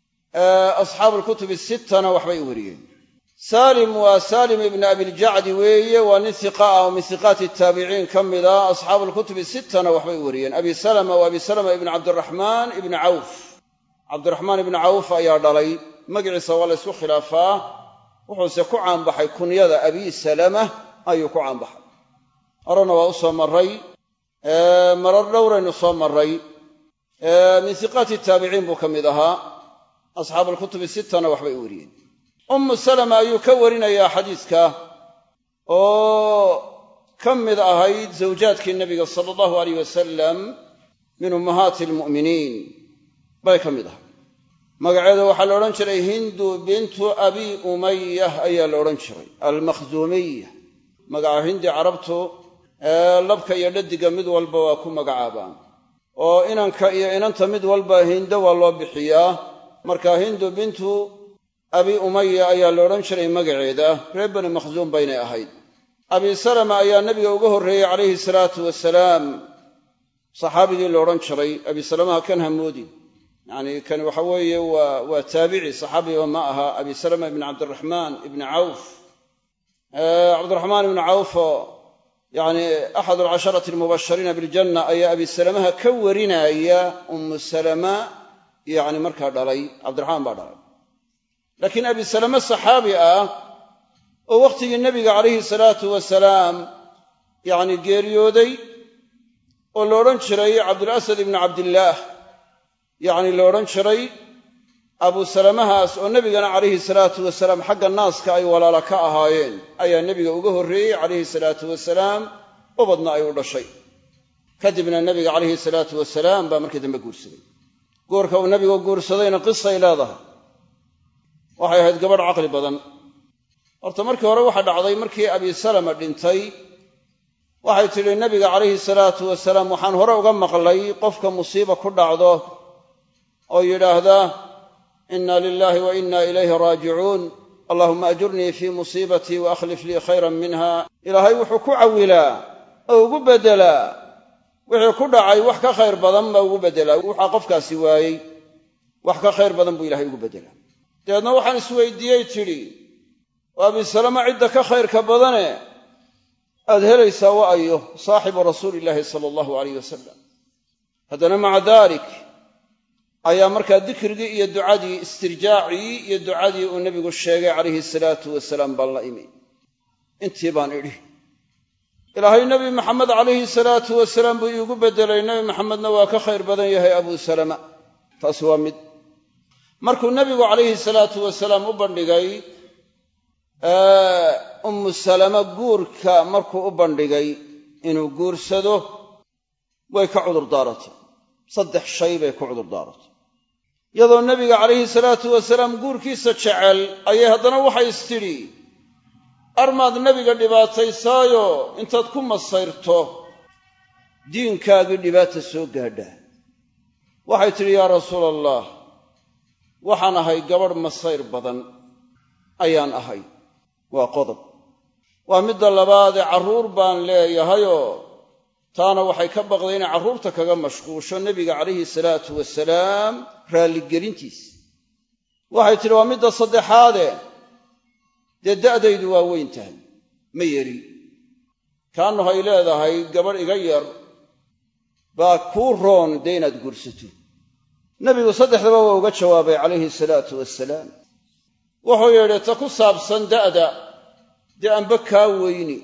asxaabu alkutubi sittana waxbay u wariyeen salim waa salim ibni abiljacdi weeye waa nin hiqa ah oo min hiqaati taabiciin ka mid a asxaabu alkutubi sittana waxbay u wariyeen abi salama waa abi salama ibni cabdiraxmaan ibni cawf cabdiraxmaan ibni cawf ayaa dhalay magaciisa waa la ysku khilaafaa wuxuuse ku caanbaxay kunyada abi salama ayuu ku caanbaxay horena waa u soo marray marar dhowraynu soo marray min hiqaati taabiciin buu ka mid ahaa asxaabu alkutubi sittana waxbay u wariyeen ummu salama ayuu ka warinayaa xadiidka oo ka mid ahayd zawjaadkii nebiga sala allahu alayh wasalam min ummahaati almu'miniin bay ka mid ahay magaceeda waxaa la odhan jiray hindu bintu abi umayah ayaa la odhan jiray almakhzuumiya magaca hindi carabtu labka iyo dhadiga mid walba waa ku magacaabaan oo inanka iyo inanta mid walba hindo waa loo bixiyaa marka hindu bintu abi umaya ayaa la odhan jiray magaceeda reer bani makhzuum baynay ahayd abi salama ayaa nebiga uga horreeyey calayhi salaatu wasalaam saxaabigii la odhan jiray abi salamaha kan hamoodi yacni kan waxa weeye waa taabici saxaabiba ma aha abi salama ibni cabdiraxmaan ibni cawf cabdiraxmaan ibni cawf oo yacni axad alcasharati almubashiriina biljanna ayaa abi salamaha ka warinaya ummu salama yacni markaa dhalay cabdiraxmaan baa dhalay laakiin abi salame saxaabi ah oo wakhtigii nebiga calayhi salaatu wasalaam yacni geeriyooday oo la odhan jiray cabdulasad ibnu cabdillaah yacni la odhan jiray abu salamahaas oo nebigana calayhi salaatu wasalaam xagga naaska ay walaala ka ahaayeen ayaa nebiga uga horreeyey calayhi salaatu wasalaam ubadna ay u dhashay kadibna nebiga calayhi salaatu wasalaam baa markii dambe guursaday goorka uu nebigu guursadayna qisay leedahay waxay ahayd gabadh caqli badan horta markii hore waxa dhacday markii abi salama dhintay waxay tidhi nebiga calayhi salaatu wasalaam waxaan hore uga maqlay qofka musiiba ku dhacdo oo yidhaahda inna lilahi wa inna ilayhi raajicuun allahuma ajurnii fii musiibatii wa akhlif lii khayran minha ilaahay wuxuu ku cawilaa oo ugu beddelaa wixii ku dhacay wax ka khayr badan baa ugu beddelaa waxaa qofkaasi waayey wax ka khayr badan buu ilahay ugu beddelaa dabeedna waxaan isweydiiyey tidhi oo abi salama cidda ka khayrka badane aad helaysaa wa ayo saaxibu rasuulillaahi sala allahu alayh wasalam haddana maca daalik ayaa markaa dikrigii iyo ducadii istirjaacii iyo ducadii uu nebigu sheegay calayhi salaatu wasalaam baan la imi intii baan idhi ilaahay nebi maxamed calayhi salaatu wasalaam buu iigu beddelay nebi maxamedna waa ka khayr badan yahay abu salama taasi waa mid markuu nebigu calayhi salaatu wasalaam u bandhigay ummu salama guurka markuu u bandhigay inuu guursado way ka cudur daaratay 3 shay bay ku cudur daaratay iyadoo nebiga calayhi salaatu wasalaam guurkiisa jecel ayay haddana waxay istidhi armaad nebiga dhibaataysaayo intaad ku masayrto diinkaagii dhibaata soo gaadha waxay tidhi yaa rasuula allah waxaan ahay gabadh masayr badan ayaan ahay waa qodob waa midda labaadee carruur baan leeyahayoo taana waxay ka baqday inay carruurta kaga mashquusho nebiga calayhi salaatu wasalaam raalligelintiisa waxay tidhi waa midda saddexaade dee da'daydu waa weyn tahay ma yeri kaannu hay leedahay gabadh iga yar baa kuu roon dee inaad guursato nebigu saddexdaba waa uga jawaabay calayhi salaatu wasalaam wuxuu yidhi ta ku saabsan da'da dee anba kaa weyni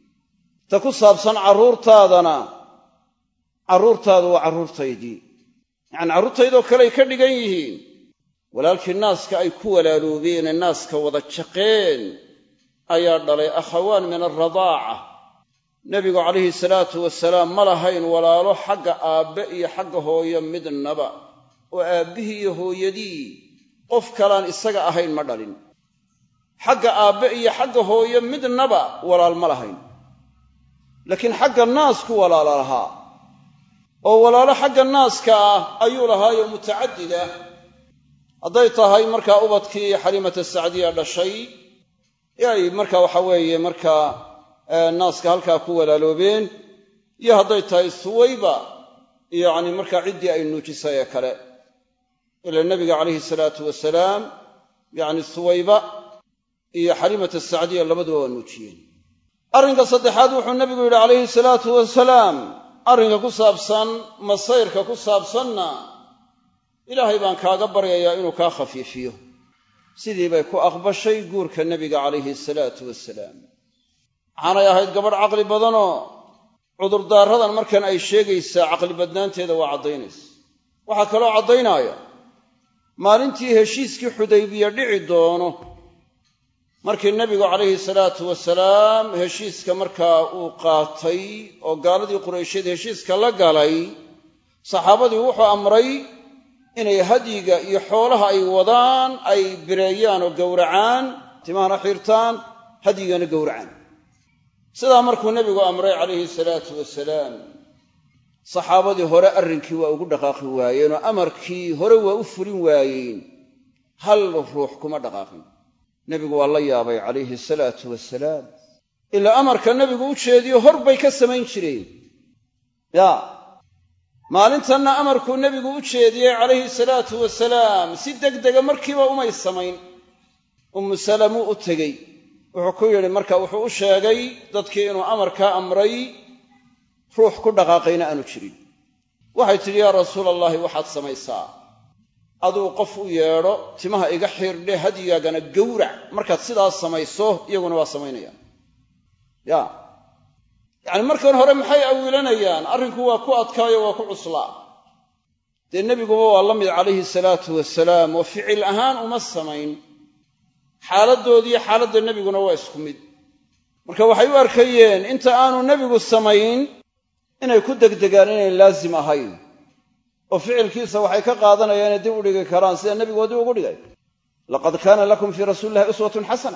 ta ku saabsan carruurtaadana carruurtaadu waa carruurtaydii yacani carruurtaydoo kaley ka dhigan yihiin walaalkii naaska ay ku walaaloobeene naaska wada jaqeen ayaa dhalay akhawaan min alradaaca nebigu calayhi salaatu wasalaam ma lahayn walaalo xagga aabbe iyo xagga hooyo midnaba oo aabbihii iyo hooyadii qof kalaan isaga ahayn ma dhalin xagga aabbe iyo xagga hooyo midnaba walaal ma lahayn laakiin xagga naasku walaalo lahaa oo walaalo xagga naaska ah ayuu lahaayo mutacadida hadday tahay markaa ubadkii xaliimata sacdiya dhashay ee ay markaa waxa weeye markaa naaska halkaa ku walaaloobeen iyo hadday tahay suwayba yacni markaa ciddii ay nuujisay ee kale ila nebiga calayhi salaatu wasalaam yacni suwayba iyo xaliimata sacdiya labaduba waa nuujiyeen arrinka saddexaad wuxuu nebigu yidhi calayhi salaatu wasalaam arrinka ku saabsan masayrka ku saabsanna ilaahay baan kaaga baryayaa inuu kaa khafiifiyo sidii bay ku aqbashay guurka nebiga calayhi salaatu wasalaam waxaanay ahayd gabadh caqli badanoo cudurdaaradan markan ay sheegaysaa caqli badnaanteeda waa caddaynaysa waxaa kaloo caddaynaya maalintii heshiiskii xudaybiya dhici doono markii nebigu calayhi salaatu wasalaam heshiiska markaa uu qaatay oo gaaladii quraysheed heshiiska la galay saxaabadii wuxuu amray inay hadyiga iyo xoolaha ay wadaan ay bireeyaan oo gowracaan timahana xiirtaan hadyigana gowracaan sidaa markuu nebigu amray calayhi salaatu wasalaam saxaabadii hore arrinkii waa ugu dhaqaaqi waayeen oo amarkii hore waa u fulin waayeen hal ruux kuma dhaqaaqin nebigu waa la yaabay calayhi salaatu wasalaam ilaa amarka nebigu u jeediyo hor bay ka samayn jireen maalintanna amarkuu nebigu u jeediyey calayhi salaatu wasalaam si degdega markiiba umay samayn ummu salamuu u tegey wuxuu ku yidhi marka wuxuu u sheegay dadkii inuu amarkaa amray ruux ku dhaqaaqayna aanu jirin waxay tidhi yaa rasuula allahi waxaad samaysaa aduu qof u yeedho timaha iga xiirdhe hadyigaagana gowrac markaad sidaas samayso iyaguna waa samaynayaan yacni markan hore maxay awilanayaan arrinku waa ku adkaayo waa ku cuslaa dee nebiguba waa la mid calayhi salaatu wasalaam oo ficil ahaan uma samayn xaaladdoodiiyo xaaladda nebiguna waa isku mid marka waxay u arkayeen inta aanu nebigu samayn inay ku degdegaan inay laazim ahayn oo ficilkiisa waxay ka qaadanayaan inay dib u dhigi karaan sida nebigu dib ugu dhigay laqad kaana lakum fii rasuulillahi uswatun xasana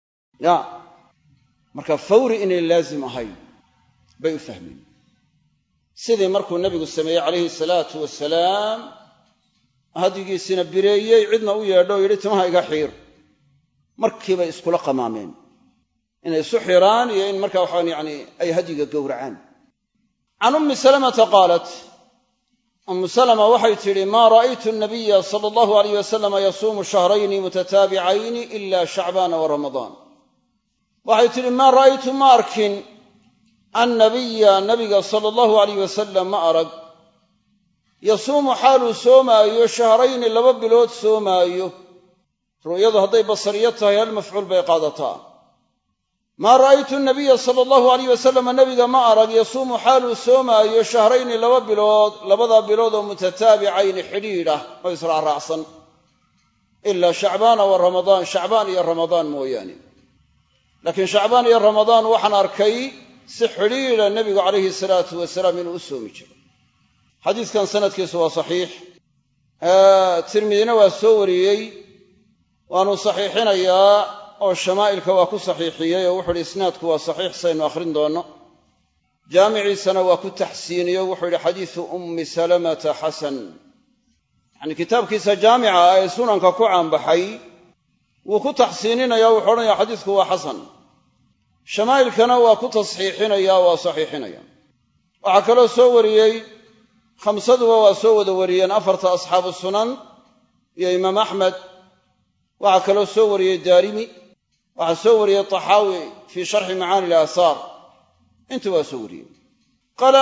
marka fawri inay laazim ahayn bay u fahmeen sidii markuu nebigu sameeyey calayhi salaatu wasalaam hadyigiisina bireeyey cidna u yeedho oo yidhi timaha iga xiir markiibay iskula qamaameen inay isu xiraan iyo in markaa waxaan yani ay hadyiga gowracaan can ummi salamata qaalat ummu salama waxay tidhi maa ra'aytu nabiya sala allahu alayh wasalama yasuumu shahrayni mutataabicayni ila shacbaana wa ramadaan waxay tidhi maa ra'aytu ma arkin annabiya nabiga sala allahu alayh wasalam ma arag yasuumu xaaluu soomaayo shahrayni 2 bilood soomaayo ru'yadu hadday basariyo tahay hal mafcuul bay qaadataa maa ra'aytu nabiya sala allahu alayh wasalama nabiga ma arag yasuumu xaaluu soomaayo shahrayni 2 bilood 2 bilood oo mutataabicayni xidhiidh ah oo israacraacsan ilaa shacbaana wa ramadaan shacbaan iyo ramadaan mooyaane laakiin shacbaan iyo ramadaan waxaan arkay si xidhiidha nebigu calayhi salaatu wasalaam inuu u soomi jiro xadiiskan sanadkiisu waa saxiix tirmidina waa soo wariyey waanuu saxiixinayaa oo shamaa'ilka waa ku saxiixiyey oo wuxu uhi isnaadku waa saxiix saynu akhrin doonno jaamiciisana waa ku taxsiiniyo wuxuu yidhi xadiisu ummi salamata xasan yacni kitaabkiisa jaamica ah ee sunanka ku caanbaxay wuu ku taxsiininaya wuxuu odhanaya xadiisku waa xasan shamaa'ilkana waa ku tasxiixinaya waa saxiixinaya waxaa kaloo soo wariyey khamsaduba waa soo wada wariyeen 4 asxaabu sunan iyo imaam axmed waxaa kaloo soo wariyey daarimi waxaa soo wariyey taxaawi fii sharxi macaani ilaasaar intu waa soo wariyey qaala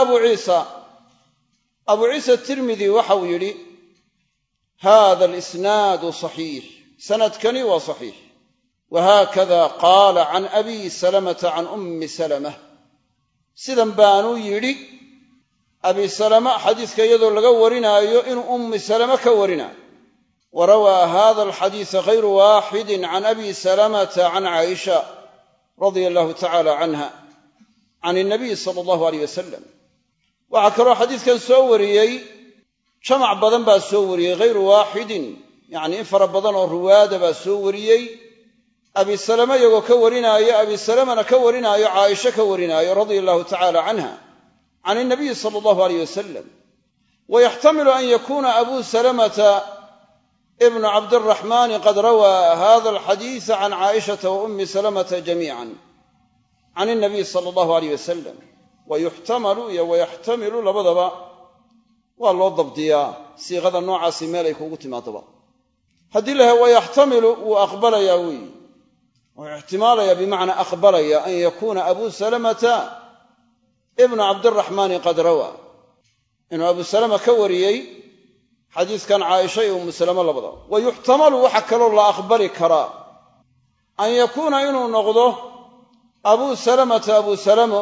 abu ciisa tirmidi waxau yidhi hada alisnaadu saxiix sanadkani waa saxiix wahaakada qaala can abi salamata can ummi salama sidan baanuu yidhi abi salama xadiiska iyadoo laga warinaayo inuu ummi salama ka warinaayo warawaa hada alxadiisa hayru waaxidin can abi salamata can caaisha radia allahu tacala canha can inabiy sala allahu alayh wasalam waxaa kaloo xadiiskan soo wariyey jamac badan baa soo wariyey hayru waaxidin yacni in fara badan oo ruwaada baa soo wariyey abi salama iyagoo ka warinaayo abi salamana ka warinaayo caaisha ka warinaayo radia allahu tacala canha can inabiyi sala allahu alayh wasalam wayaxtamilu an yakuna abu salamata ibnu cabdiraxmaani qad rawaa hada alxadiisa can caaishata wa ummi salamata jamiican can inabiy sala allahu alayh wasalam wayuxtamalu iyo wayaxtamilu labadaba waa loo dabdiyaa siiqada noocaasi meel ay kuugu timaadaba haddii la yahay wayaxtamilu wuu aqbalayaa weyi wuxuu ixtimaalaya bimacnaa aqbalaya an yakuuna abu salamata ibnu cabdiraxmaani qad rawaa inuu abu salama ka wariyey xadiiskan caaisha iyo ummu salama labadaba wayuxtamalu waxa kaloo la aqbali karaa an yakuuna inuu noqdo abu salamata abu salamo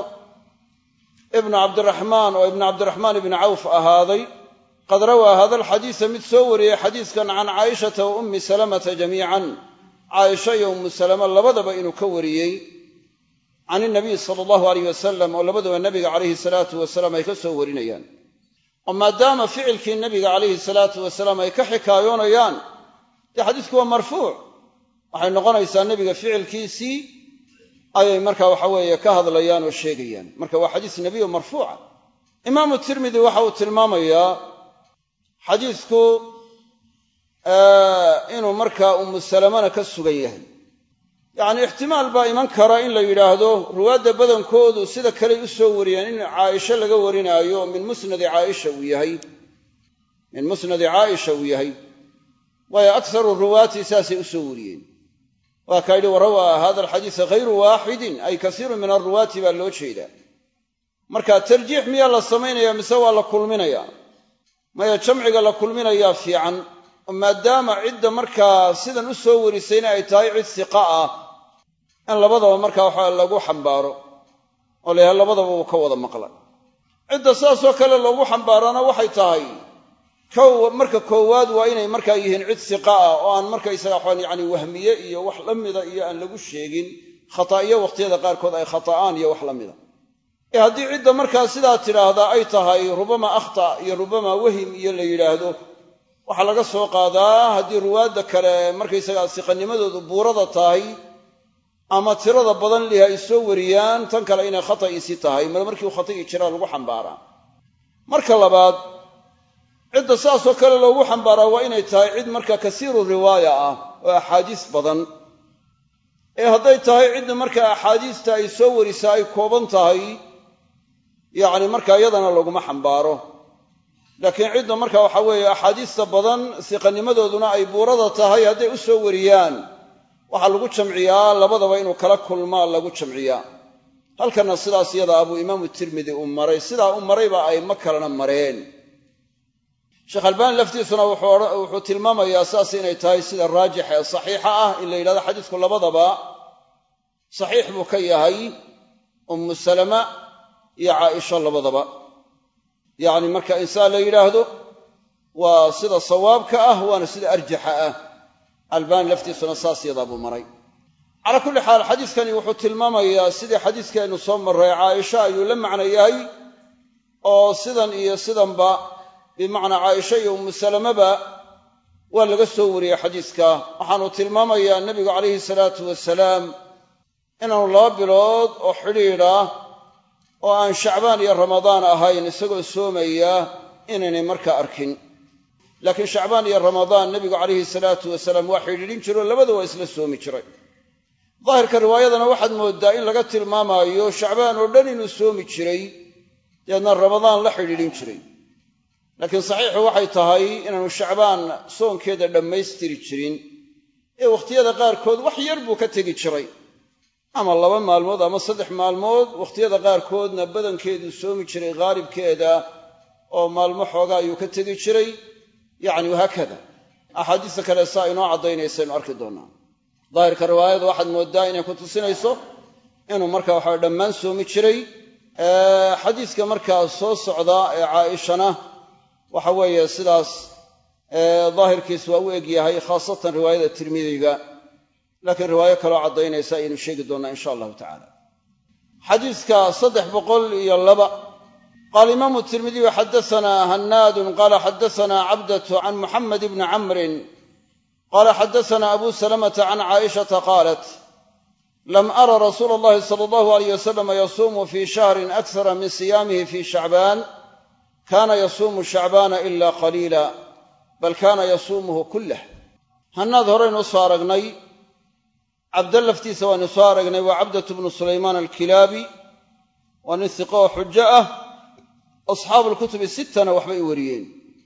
ibnu cabdiraxmaan oo ibnu cabdiraxmaan ibni cawf ahaaday qad rawaa hada alxadiisa mid soo wariyey xadiiskan can caaishata wa ummi salamata jamiican caaisha iyo ummu salama labadaba inuu ka wariyey can inabiy sala allahu alayh wasalam oo labadaba nebiga calayhi salaatu wasalaam ay ka soo warinayaan oo maadaama ficilkii nebiga calayhi salaatu wasalaam ay ka xikaayoonayaan dee xadiisku waa marfuuc waxay noqonaysaa nebiga ficilkiisii ayay marka waxa weeye ka hadlayaan oo sheegayaan marka waa xadiis nebiyo marfuuca imaamu tirmidi waxa uu tilmaamayaa xadiisku inuu markaa ummu salamana ka sugan yahay yacni ixtimaal baa iman kara in la yidhaahdo ruwaadda badankoodu sida kaley u soo wariyeen in caaisha laga warinaayo min musnadi caaisha uu yahay waayo akharu ruwaati saasay u soo wariyeen waa kaa yidhi warawaa hada alxadiisa hayru waaxidin ay kasiiru min alruwaati baa loo jeedaa marka tarjiix miyaa la samaynaya mise waa la kulminayaa maya jamciga la kulminayaa fiican maadaama cidda markaa sidan u soo warisayna ay tahay cid siqa ah in labadaba markaa waxa lagu xambaaro oo la yahay labadaba uu ka wada maqlay cidda saasoo kale loogu xambaarana waxay tahay marka koowaad waa inay markaa yihiin cid siqa ah oo aan markaysaga yacni wahmiye iyo wax la mida iyo aan lagu sheegin khata'iyo waqtiyada qaarkood ay khata'aan iyo wax la mida haddii cidda markaa sidaa tidhaahdaa ay tahay rubama akhta iyo rubama wahim iyo la yidhaahdo waxaa laga soo qaadaa haddii ruwaadda kale markaysagaa siqanimadoodu buurada tahay ama tirada badan lihi ay soo wariyaan tan kale inay khata'iisi tahay mar markii uu khata'i jiraa lagu xambaaraa marka labaad cidda saasoo kale loogu xambaaraa waa inay tahay cid markaa kasiiru riwaaya ah oo axaadiis badan hadday tahay cidda markaa axaadiista ay soo warisaa ay kooban tahay yacni markaa iyadana laguma xambaaro laakiin cidda markaa waxaa weeye axaadiista badan siqanimadooduna ay buurada tahay hadday u soo wariyaan waxaa lagu jamciyaa labadaba inuu kala kulmaa lagu jamciyaa halkanna sidaas iyada abuu imaamu tirmidi uu maray sidaa u marayba ayma kalena mareen sheekh albaani laftiisuna wuxuu tilmaamayaa saas inay tahay sida raajix ee saxiixa ah in la yidhahdo xadiisku labadaba saxiix buu ka yahay ummu salama iyo caaisha labadaba yacni marka insaan la yidhaahdo waa sida sawaabka ah waana sida arjaxa ah albaani laftiisuna saas yadaa buu maray calaa kulli xaal xadiiskani wuxuu tilmaamayaa sidii xadiiskeennu soo marray caaisha ayuu la macno yahay oo sidan iyo sidanba bimacnaa caaisha iyo ummu salamaba waa laga soo wariyey xadiiska waxaanu tilmaamayaa nebigu calayhi salaatu wasalaam inaanu 2 bilood oo xidhiidha oo aan shacbaan iyo ramadaan ahayn isagoo soomaya inaynay markaa arkin laakiin shacbaan iyo ramadaan nebigu calayhi salaatu wasalaam waa xidhiidhin jiro labada waa isla soomi jiray daahirka riwaayadana waxaad mooddaa in laga tilmaamaayo shacbaan oo dhan inuu soomi jiray deedna ramadaan la xidhiidhin jiray laakiin saxiixu waxay tahay inaanu shacbaan soonkeeda dhammaystiri jirin wakhtiyada qaarkood wax yar buu ka tegi jiray ama 2 maalmood ama 3 maalmood wakhtiyada qaarkoodna badankeeduu soomi jiray qaalibkeeda oo maalmo xoogaa ayuu ka tegi jiray yacni wahaakada axaadiista kale saa inoo caddaynaysaaynu arki doonnaa daahirka riwaayada waxaad mooddaa inay ku tusinayso inuu markaa waxa dhammaan soomi jiray xadiiska markaa soo socda ee caaishana waxa weeye sidaas daahirkiisu waa u eg yahay khaasatan riwaayada tirmidiga laakiin riwaayo kaloo caddaynaysa ayaynu sheegi doonnaa insha allahu tacala xadiiska 302 qaala imaamu tirmidiyu xadasanaa hannaadun qaala xadasanaa cabdatu can muxamed bni camrin qaala xadasanaa abu salamata can caaishata qaalat lam ara rasuula allahi sala allahu alayh wasalam yasuumu fii shahrin aksara min siyaamihi fii shacbaan kaana yasuumu shacbaana ila qaliila bal kaana yasuumuhu kullah hannaad horaynu soo aragnay cabda laftiisa waaynu soo aragnay waa cabdatu bnu sulaymaan alkilaabi waa nin hiqo oo xujo ah asxaabu lkutubi 6na waxbay wariyeen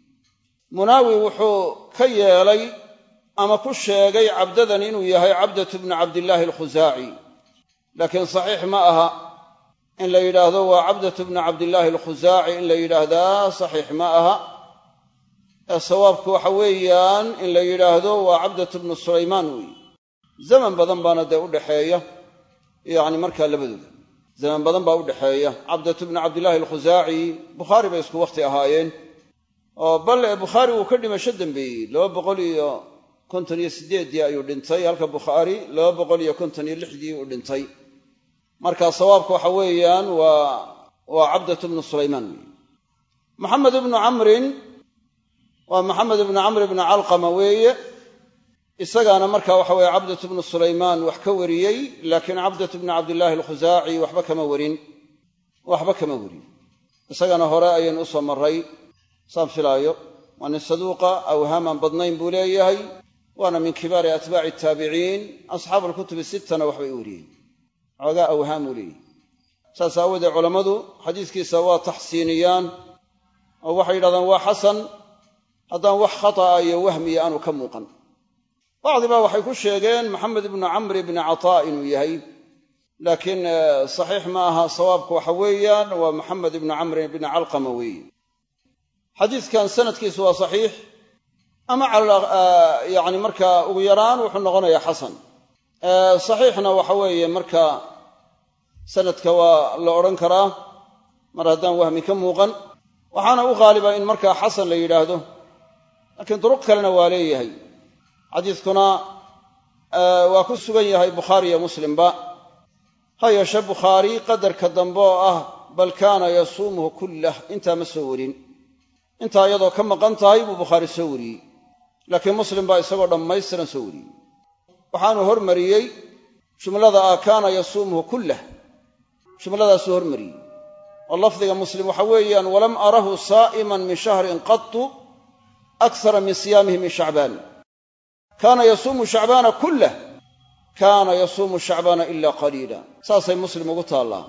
munaawi wuxuu ka yeelay ama ku sheegay cabdadan inuu yahay cabdatu bnu cabdillaahi alkhusaaci laakiin saxiix ma aha in la yidhaahdo waa cabdatu bnu cabdillaahi alkhusaaci in la yidhaahdaa saxiix ma aha ee sawaabku waxa weeyaan in la yidhaahdo waa cabdatu bnu sulaymaan weeye zaman badan baana dee u dhaxeeya yacni markaa labadooda zaman badan baa u dhaxeeya cabdatu bnu cabdillaahi alkhusaaci bukhaari bay isku wakhti ahaayeen oo bal bukhaari uu ka dhimasho dambeeyey 258 ayuu dhintay halka bukhaari 256 uu dhintay marka sawaabka waxa weeyaan waa cabdatu bnu sulaymaan weeye maxamed ibnu camrin waa maxamed ibnu camr ibnu calqama weeye isagaana marka waxa weeye cabdatu bnu sulaymaan wax ka wariyey laakiin cabdatu bnu cabdillaahi alkhusaaci waxba kama warin isagana hore ayaynu u soo marray saan filaayo waa nin saduuqa awhaaman badnayn buu leeyahay waana min kibaari atbaaci taabiciin asxaabu alkutubi 6na waxbay u wariyeen xoogaa awhaam uu leeyahay saas aawoodee culammadu xadiiskiisa waa taxsiiniyaan oo waxay yidhahdaan waa xasan haddaan wax khata'a iyo wahmiya aanu ka muuqan bacdibaa waxay ku sheegeen maxamed ibnu camr ibni cataa inuu yahay laakiin saxiix ma aha sawaabku waxa weeyaan waa maxamed ibnu camr ibni calqama weeye xadiiskan sanadkiisu waa saxiix ama yani markaa ugu yaraan wuxuu noqonayaa xasan. saxiixna waxa weeye markaa sanadka waa la odhan karaa mar haddaan wahmi ka muuqan, waxaana u qaaliba in markaa xasan la yidhaahdo, laakiin duruq kalena waa leeyahay. xadiiskuna waa ku sugan yahay bukhaari iyo muslimba, ha yeeshe bukhaari qadarka dambe oo ah bal kaana yasuumuhu kullah intaa ma soo warin. intaa iyadoo ka maqan tahay buu bukhaari soo wariyey, laakiin muslim baa isagoo dhammaystiran soo wariyey. waxaanu hormariyey jumlada ah kaana yasuumuhu kullah, jumladaasuu hormariyey. oo lafdiga muslim waxa weeyaan walam arahu saa'iman min shahrin qattu akthara min siyaamihi min shacbaan. kaana yasuumu shacbaana kullah, kaana yasuumu shacbaana ila qaliila. saasay muslim ugu taallaa.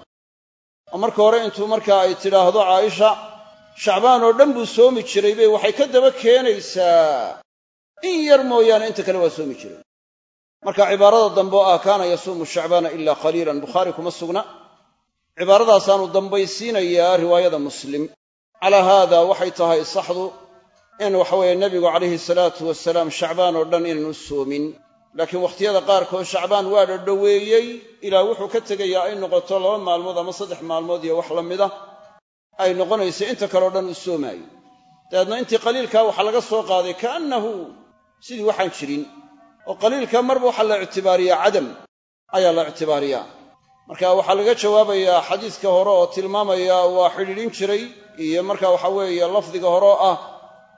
oo marka hore intuu markaa ay tidhaahdo caaisha shacbaan oo dhan buu soomi jiray bay waxay ka daba keenaysaa in yar mooyaane inta kale waa soomi jiray. marka cibaarada dambe oo ah kaana yasuumu shacbaana ila qaliilan bukhaari kuma sugna. cibaaradaasaan dambaysiinayaa riwaayada muslim. calaa haada waxay tahay saxdu in waxaweeye nebigu calayhi salaatu wasalaam shacbaan oo dhan inaanu soomin, laakiin wakhtiyada qaarkood shacbaan waa dhadhoweeyey ilaa wuxuu ka tegayaa ay noqoto 2 maalmood ama 3 maalmood iyo wax la mida ay noqonayso inta kaleo dhan u soomaayo. dabeedna intii qaliilkaa waxaa laga soo qaaday kaannahu sidii waxaan jirin, oo qaliilkaa marba waxaa la ictibaariyaa cadam ayaa la ictibaariyaa. marka waxaa laga jawaabayaa xadiiska hore oo tilmaamaya waa xidhiidhin jiray, iyo marka waxa weeye lafdiga hore oo ah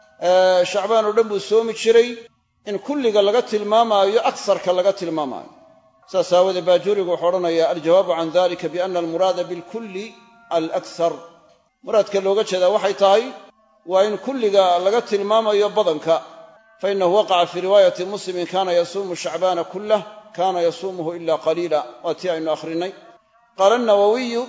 shacbaan oo dhan buu soomi jiray, in kulliga laga tilmaamaayo aksarka laga tilmaamaayo. saas aawadee baajuurigu wuxuu odhanayaa aljawaabu can dalika biana almuraada bilkulli alaksar. muraadka looga jeedaa waxay tahay waa in kulliga laga tilmaamayo badanka. fainahu waqaca fii riwaayati muslimin kaana yasuumu shacbaana kullah kaana yasuumuhu ila qaliila. waa tii aynu akhrinay. qaala anawawiyu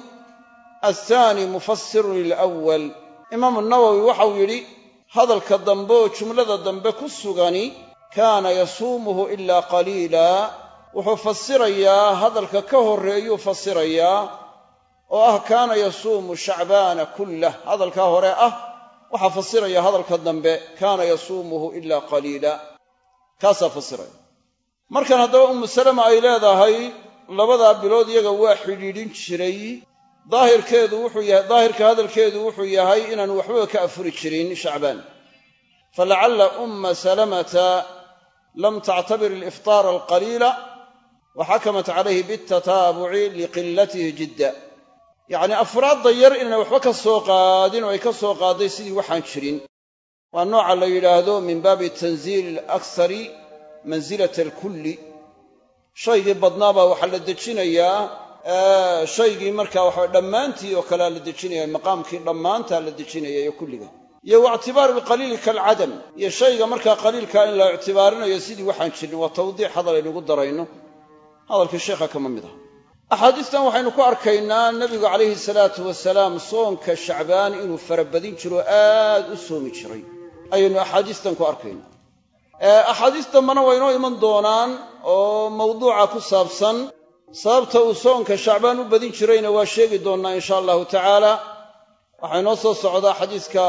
athaani mufasirun lilawal. imaamu nawowi waxau yidhi hadalka dambe oo jumlada dambe ku sugani kaana yasuumuhu ilaa qaliila wuxuu fasirayaa hadalka ka horreeyuu fasirayaa oo ah kaana yasuumu shacbaana kullah. hadalkaa hore ah waxaa fasiraya hadalka dambe kaana yasuumuhu ilaa qaliila, kaasaa fasiraya. markan haddaba ummu salama ay leedahay labadaa bilood iyaga waa xidhiidhin jiray, daahirka hadalkeedu wuxuu yahay inaanu waxbaba ka afuri jirin shacbaan. falacalla umma salamata lam tactabir aliftaara alqaliila wa xakamat calayhi bitataabuci liqilatihi jidda. yacni afraadda yar inaan waxba ka soo qaadin oo ay ka soo qaadday sidii waxaan jirin. waa nooca la yidhaahdo min baabi tanziili alaksari mansilata alkulli. shaygii badnaabaa waxaa la dejinayaa shaygii markaa waxa dhammaantii oo kalea la dejinaya, maqaamkii dhammaantaa la dejinaya iyo kulliga. iyo waictibaaru alqaliili kaalcadam, iyo shayga markaa qaliilkaa in la ictibaarinayo sidii waxaan jirin. waa tawdiix hadal aynugu darayno, hadalkii sheekha kama mid aha. axaadiistan waxaynu ku arkaynaa nebigu calayhi salaatu wasalaam soonka shacbaan inuu farabadin jiro aad u soomi jiray ayaynu axaadiistan ku arkaynaa. axaadiis dambana waa inoo iman doonaan oo mawduuca ku saabsan. sababta uu soonka shacbaan u badin jirayna waa sheegi doonnaa insha allahu tacaala. waxaa inoo soo socdaa xadiiska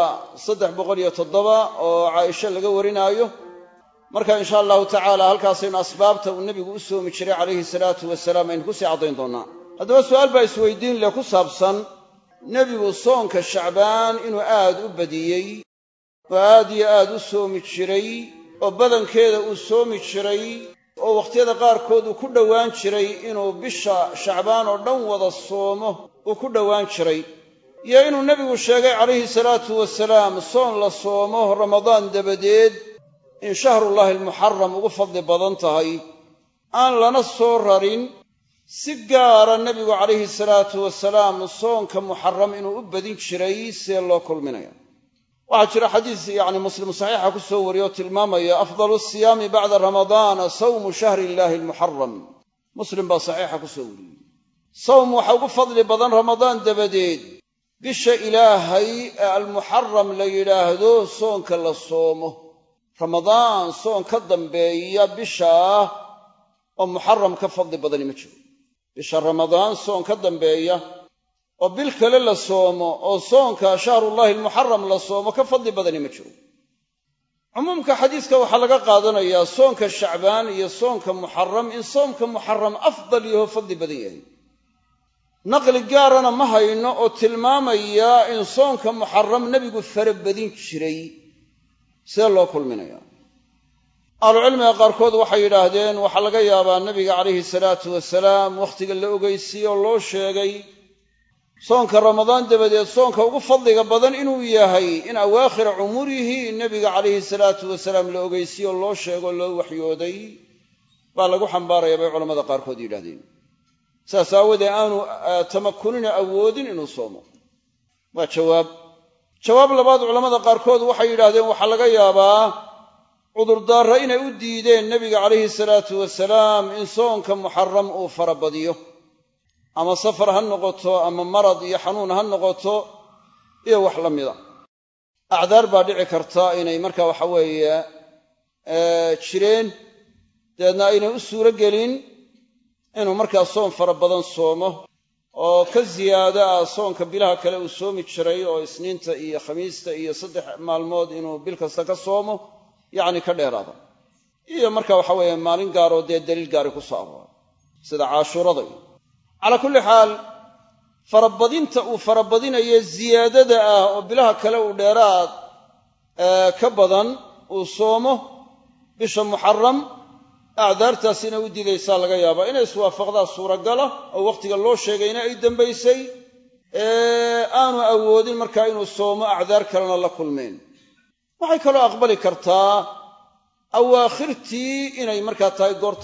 307 oo caaisha laga warinaayo. marka insha allahu tacaala halkaasaynu asbaabta uu nebigu u soomi jiray calayhi salaatu wasalaam aynu kusii caddayn doonnaa. haddaba su'aal baa isweydiin leh ku saabsan nebigu soonka shacbaan inuu aad u badiyey oo aad iyo aad u soomi jiray oo badankeeda uu soomi jiray oo wakhtiyada qaarkood uu ku dhowaan jiray inuu bisha shacbaan oo dhan wada soomo uu ku dhowaan jiray, iyo inuu nebigu sheegay calayhi salaatu wasalaam soon la soomo ramadaan dabadeed in shahrullaahi almuxaram ugu fadli badan tahay, aan lana soo rarin si gaara nebigu calayhi salaatu wasalaam soonka muxaram inuu u badin jiray see loo kulminaya. waxaa jira xadiis yacni muslim saxiixa ku soo wariyey oo tilmaamaya afdalu siyaami bacda ramadaana sawmu shahri illaahi almuxaram. muslim baa saxiixa ku soo wariyey sawm waxa ugu fadli badan ramadaan dabadeed bisha ilaahay ee almuxaram la yidhaahdo soonka la soomo. ramadaan soon ka dambeeya bishaa oo muxaram ka fadli badani ma jiro. bisha ramadaan soon ka dambeeya oo bil kale la soomo oo soonka shahrullaahi almuxaram la soomo ka fadli badani ma jiro. cumuumka xadiiska waxaa laga qaadanayaa soonka shacbaan iyo soonka muxaram in soomka muxaram afdal yaho fadli badan yahay. naqli gaarana ma hayno oo tilmaamaya in soonka muxaram nebigu farabadin jiray. see loo kulminaya? ahlucilmiga qaarkood waxay yidhaahdeen waxaa laga yaabaa nebiga calayhi salaatu wasalaam wakhtiga la ogeysiiye oo loo sheegay soonka ramadaan dabadeed soonka ugu fadliga badan inuu yahay in awaakhira cumurihi nebiga calayhi salaatu wasalaam la ogeysiiye oo loo sheego loo waxyooday baa lagu xambaaraya bay culammada qaarkood yidhahdeen. saas aawadee aanu tamakunina awoodin inuu soomo. waa jawaab labaad, culammada qaarkood waxay yidhaahdeen waxaa laga yaabaa cudurdaarra inay u diideen nebiga calayhi salaatu wasalaam in soonka muxaram uu farabadiyo, ama safar ha noqoto ama marad iyo xanuun ha noqoto iyo wax la mida. acdaar baa dhici karta inay marka waxa weeye jireen dabeedna aynay u suuro gelin inuu markaa soon fara badan soomo oo ka ziyaado ah soonka bilaha kale uu soomi jiray oo isniinta iyo khamiista iyo 3 maalmood inuu bil kasta ka soomo yacni ka dheeraada, iyo marka waxa weeye maalin gaaroo dee daliil gaari ku soo arooray sida caashuurada. calaa kulli xaal farabadinta uu farabadinayo ziyaadada ah oo bilaha kale uu dheeraad ka badan uu soomo bisha muxaram, acdaartaas inay u diidaysaa laga yaabaa inay iswaafaqdaa suuragala oo wakhtiga loo sheegayna ay dambaysay aanu awoodin markaa inuu soomo acdaar kalena la kulmeen. waxay kaloo aqbali kartaa awaakhirtii inay markaa tahay goorta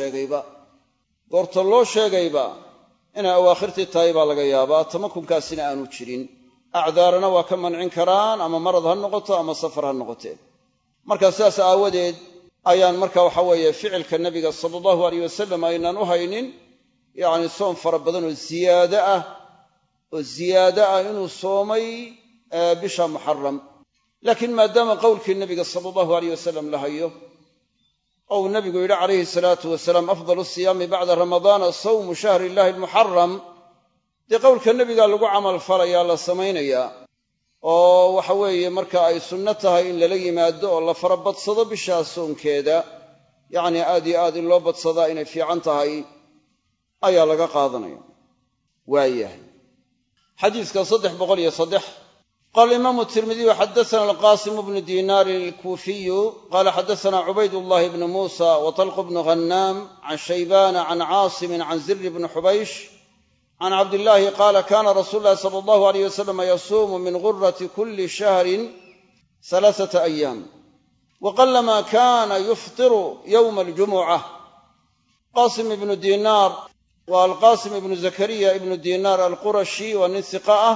loo sheegayba inay awaakhirtii tahay baa laga yaabaa, tamakunkaasina aanu jirin. acdaarana waa ka mancin karaan, ama marad ha noqoto ama safar ha noqotee. marka sidaas aawadeed ayaan marka waxa weeye ficilka nebiga sala allahu alayh wasalam aynaan u haynin yacni soom fara badan oo ziyaado ah inuu soomay bisha muxaram. laakiin maadaama qowlkii nebiga sala allahu alayh wasalam la hayo oo uu nebigu yidhi calayhi salaatu wasalaam afdalu siyaami bacda ramadaana sawmu shahri illahi almuxaram, dee qowlka nebigaa lagu camal falayaa la samaynayaa oo waxa weeye marka ay sunno tahay in lala yimaado oo la fara badsado bishaa soonkeeda, yacni aad iyo aad in loo badsadaa inay fiican tahay ayaa laga qaadanaya. waayahay xadiiska 303 قال الإمام الترمذي حدثنا القاسم بن دينار الكوفي قال حدثنا عبيد الله بن موسى وطلق بن غنام عن شيبان عن عاصم عن زر بن حبيش عن عبد الله قال كان رسول الله صلى الله عليه وسلم يصوم من غرة كل شهر 3 أيام وقلما كان يفطر يوم الجمعة. قاسم بن دينار والقاسم بن زكريا بن دينار القرشي والنثقاء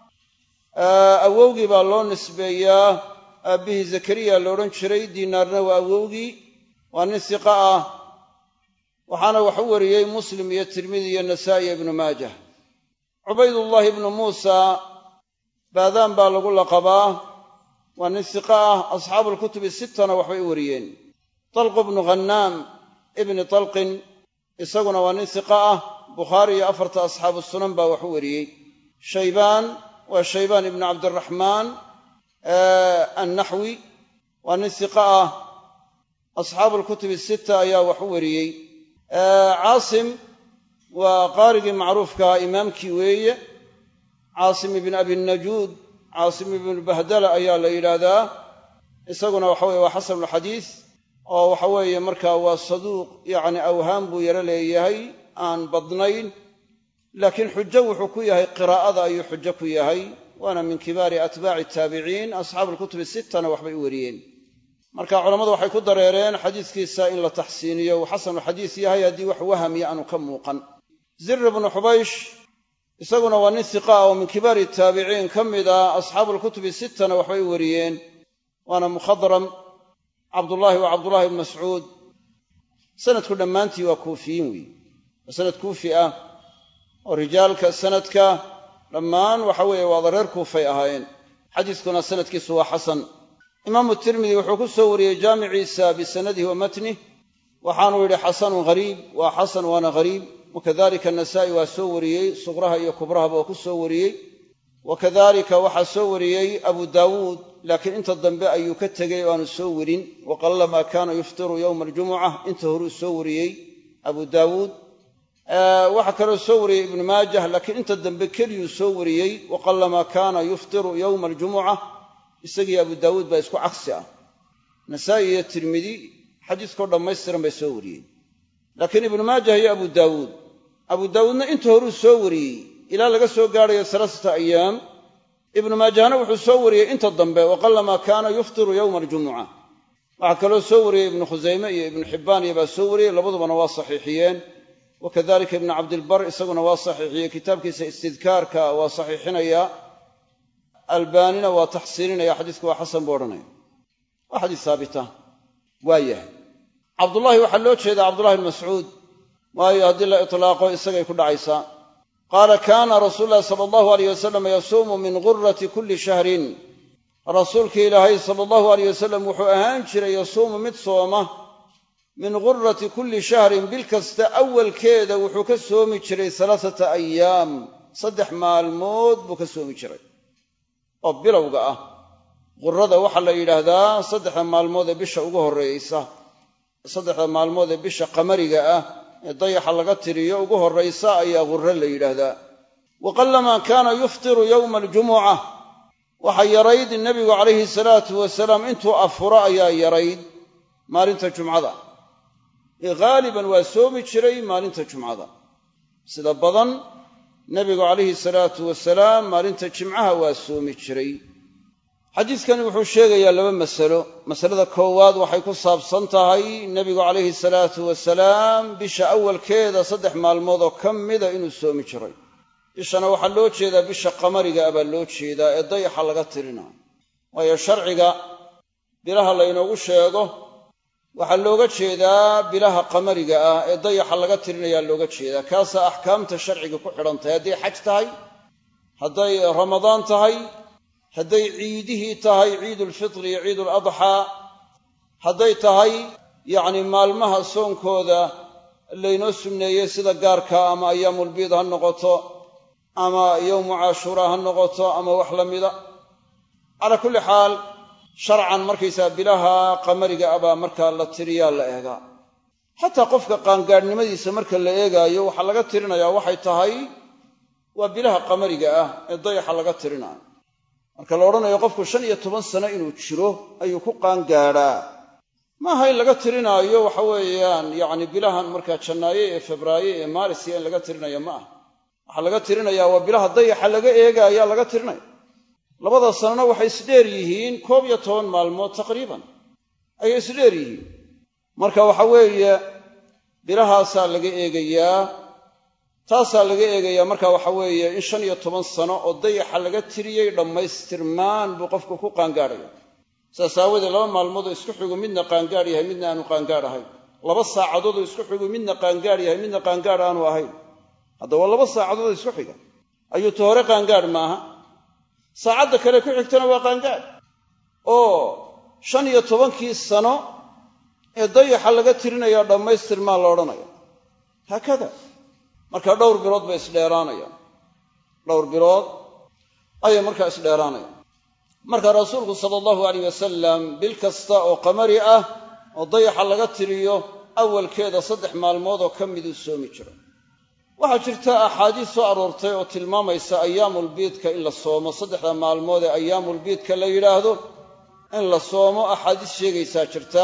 awowgii baa loo nisbeeyaa, aabbihii zakariya la odhan jiray, diinaarna waa awowgii, waa nin siqa ah, waxaana wax u wariyey muslim iyo tirmidi iyo nasaa'i iyo ibnu maajah. cubaydullaahi ibnu muusa baadaan baa lagu laqabaa, waa nin siqa ah, asxaabuulkutubi 6na waxbay u wariyeen. talqu bnu ghannaam ibni talqin isaguna waa nin siqa ah, bukhaari iyo 4 asxaabu sunan baa wax u wariyey. shaybaan waa shaybaan ibnu cabdiraxmaan annaxwi, waa nin siqa ah, asxaabuulkutubi 6 ayaa wax u wariyey. caasim waa qaarigii macruufkaha imaamkii weeye, caasim ibn abinajuud, caasim ibnu bahdala ayaa la yidhaahdaa. isaguna waxa weye waa xasanulxadiis oo waxa weeye markaa waa saduuq, yacni awhaam buu yaro leeyahay aan badnayn, laakiin xujo wuxuu ku yahay qiraa'ada ayuu xujo ku yahay, waana min kibaari atbaaci taabiciin. asxaabuulkutubi 6na waxbay u wariyeen. marka culammadu waxay ku dareereen xadiiskiisa in la taxsiiniyo uu xasanulxadiis yahay haddii wax wahamiya aanu ka muuqan. zir ibnu xubaysh isaguna waa nin siqa oo min kibaari taabiciin ka mida, asxaabuulkutubi 6na waxbay u wariyeen, waana mukhadram cabdullaahi wa cabdullahi ibn mascuud. sanadku dhammaantii waa kuufiyiin weeye, waa sanad kuufi ah oo rijaalka sanadka dhammaan waxa weeye waada reer kuufay ahaayeen. xadiiskuna sanadkiisu waa xasan. imaamu tirmidi wuxuu ku soo wariyey jaamiciisa bisanadihi wa matnih, waxaanuu yidhi xasanun ghariib, waa xasan waana ghariib. wakadalika anasaa'i waa soo wariyey, suqraha iyo kubrahaba waa ku soo wariyey. wakadalika waxaa soo wariyey abu daawuud laakiin inta dambe ayuu ka tegey oo aanu soo warin waqallamaa kaana yuftiru yowma aljumuca inta horuu soo wariyey abu daawuud waxaa kaloo soo wariyey ibnu maajah laakiin inta dambe keliyuu soo wariyey waqallamaa kaana yuftiru yowma aljumuca isagii abu daawuud baa isku cagsi ah nasaa'i iyo tirmidi xadiiskoo dhammaystiran bay soo wariyeen laakiin ibnu maajah iyo abu daawuudna inta horuu soo wariyey ilaa laga soo gaadhayo alaasata ayaam ibnu maajahna wuxuu soo wariyey inta dambe waqallamaa kaana yuftiru yowma aljumuca waxaa kaloo soo wariyey ibnu khusayme iyo ibnu xibbaan iyo baa soo wariyey labadubana waa saxiixiyeen wakadalika ibnu cabdilbar isaguna waa saxiixiyey kitaabkiisa istidkaarka waa saxiixinaya albaanina waa taxsiininaya xadiisku waa xasan buu odhanaya waa xadiis haabita waa yahay cabdullaahi waxaa loo jeedaa cabdullahi bn mascuud waayo haddii la itlaaqo isagay ku dhacaysaa qaala kaana rasuulu llahi sala allahu alayh wasalam yasuumu min gurati kulli shahrin rasuulkii ilaahay sala allahu alayh wasalam wuxuu ahaan jiray yasuumu mid sooma min gurati kulli shahrin bil kasta awalkeeda wuxuu ka soomi jiray alaaata ayaam 3 maalmood buu ka soomi jiray oo bilowga ah gurada waxaa la yidhaahdaa 3 maalmood ee bisha ugu horreysa 3 maalmood ee bisha qamariga ah ee dayaxa laga tiriyo ugu horraysa ayaa gurre la yidhaahdaa waqallamaa kaana yuftiru yowma aljumuca waxaa yarayd nebigu calayhi salaatu wasalaam intuu afuro ayaa yarayd maalinta jumcada haaliban waa soomi jiray maalinta jumcada sida badan nebigu calayhi salaatu wasalaam maalinta jimcaha waa soomi jiray xadiiskani wuxuu sheegayaa 2 masalo masalada koowaad waxay ku saabsan tahay nebigu calayhi salaatu wasalaam bisha awalkeeda 3 maalmood oo ka mida inuu soomi jiray bishana waxaa loo jeedaa bisha qamariga ah baa loo jeedaa ee dayaxa laga tirinayo waayo sharciga bilaha laynoogu sheego waxaa looga jeedaa bilaha qamariga ah ee dayaxa laga tirinayaa looga jeedaa kaasaa axkaamta sharciga ku xidhan tahay hadday xaj tahay hadday ramadaan tahay hadday ciidihii tahay ciidulfitri iyo ciiduladxaa hadday tahay yacni maalmaha soonkooda laynoo sunneeyey sida gaarka ama ayaamulbiid ha noqoto ama yowmu caashuuraa ha noqoto ama wax la mida calaa kulli xaal sharcan markaysaa bilaha qamariga ah baa markaa la tiriyaa la eegaa xataa qofka qaangaadhnimadiisa marka la eegaayo waxaa laga tirinayaa waxay tahay waa bilaha qamariga ah ee dayaxa laga tirinaayo marka la odhanayo qofku 15 sano inuu jiro ayuu ku qaangaadhaa maaha in laga tirinaayo waxa weeyaan yacni bilahan markaa janaaye ee febraayo ee maaris iyo in laga tirinayo ma aha waxaa laga tirinayaa waa bilaha dayaxa laga eegaayaa laga tirinaya 2 sanana waxay isdheer yihiin 11 maalmood taqriiban ayay isdheer yihiin marka waxa weeye bilahaasaa laga eegayaa taasaa laga eegayaa marka waxa weeye in 15 sano oo dayaxa laga tiriyey dhammaystirmaan buu qofku ku qaangaadhaya saas aawadeed 2 maalmood oo isku xigu midna qaangaadh yahay midna aanu qaangaadh ahayn 2 saacadood oo isku xigu midna qaangaadh yahay midna qaangaadh aanu ahayn haddaba 2 saacadood oo isku xiga ayuu ta hore qaangaadh maaha saacadda kale ku xigtana waa qaangaadh oo 15kii sano ee dayaxa laga tirinayaa dhammaystirmaan la odhanaya haakada marka dhowr bilood bay isdheeraanayaan dhowr bilood ayay markaa isdheeraanayaan marka rasuulku sala allahu alayh wasalam bil kasta oo qamari ah oo dayaxa laga tiriyo awalkeeda 3 maalmood oo ka miduu soomi jiro waxaa jirta axaadiis soo aroortay oo tilmaamaysa ayaamulbiidka in la soomo 3 maalmood ee ayaamulbiidka la yidhaahdo in la soomo axaadiis sheegaysaa jirta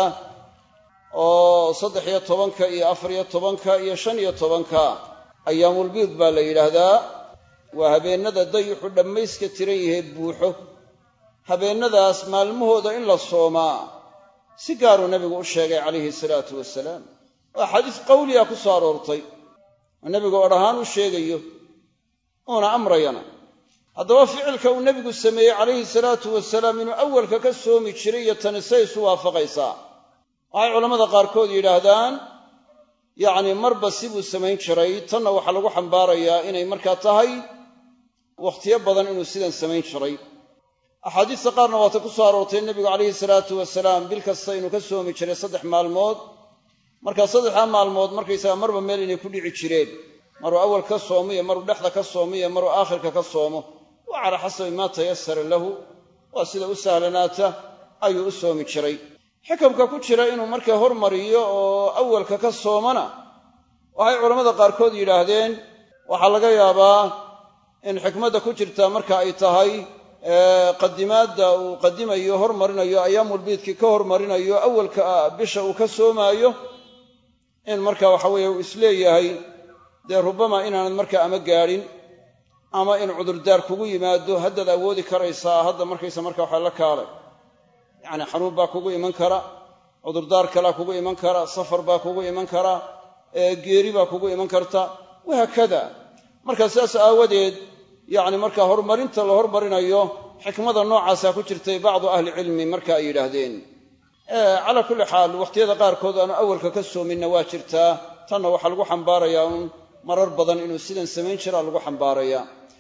oo 13 iyo 14 iyo 15 ayaamulbiid baa la yidhaahdaa waa habeennada dayuxu dhammayska tiran yahay buuxo habeennadaas maalmahooda in la soomaa si gaaruu nebigu u sheegay calayhi salaatu wasalaam oo axaadiis qawliya ku soo aroortay oo nebigu odh ahaan u sheegayo uuna amrayana haddaba ficilka uu nebigu sameeyey calayhi salaatu wasalaam inuu awalka ka soomi jiray iyo tani say isu waafaqaysaa waxay culammada qaarkood yidhaahdaan yacni marba sibuu samayn jiray tanna waxaa lagu xambaarayaa inay markaa tahay wakhtiyo badan inuu sidan samayn jiray axaadiista qaarna waata ku soo aroortay nebigu calayhi salaatu wasalaam bil kasta inuu ka soomi jiray 3 maalmood markaa 3 maalmood markaysaga marba meel inay ku dhici jireen maruu awal ka soomo iyo maruu dhexda ka soomo iyo maruu aakhirka ka soomo waa calaa xasabi maa tayasara lahu waa sida u sahlanaata ayuu u soomi jiray. xikamka ku jira inuu markaa hormariyo oo awalka ka soomana waxay culammada qaarkood yidhaahdeen waxaa laga yaabaa in xikmadda ku jirta marka ay tahay qadimaadda uu qadimayo hormarinayo ayaamulbiidkii ka hormarinayo awalka bisha uu ka soomaayo in marka waxa weeye uu isleeyahay dee rubama inaanad markaa ama gaadhin ama in cudurdaar kugu yimaado haddaad awoodi karaysaa hadda markaysa marka waxa la kaalay yacni xanuun baa kugu iman kara, cudurdaar kalaa kugu iman kara, safar baa kugu iman kara, geeri baa kugu iman karta, wahaakada. marka sidaas aawadeed yacni marka horumarinta la hormarinayo xikmada noocaasaa ku jirtay bacdu ahlicilmi marka ay yidhaahdeen. calaa kulli xaal wakhtiyada qaarkood aanu awalka ka soominna waa jirtaa. tanna waxaa lagu xambaarayaa uun marar badan inuu sidan samayn jiraa lagu xambaarayaa.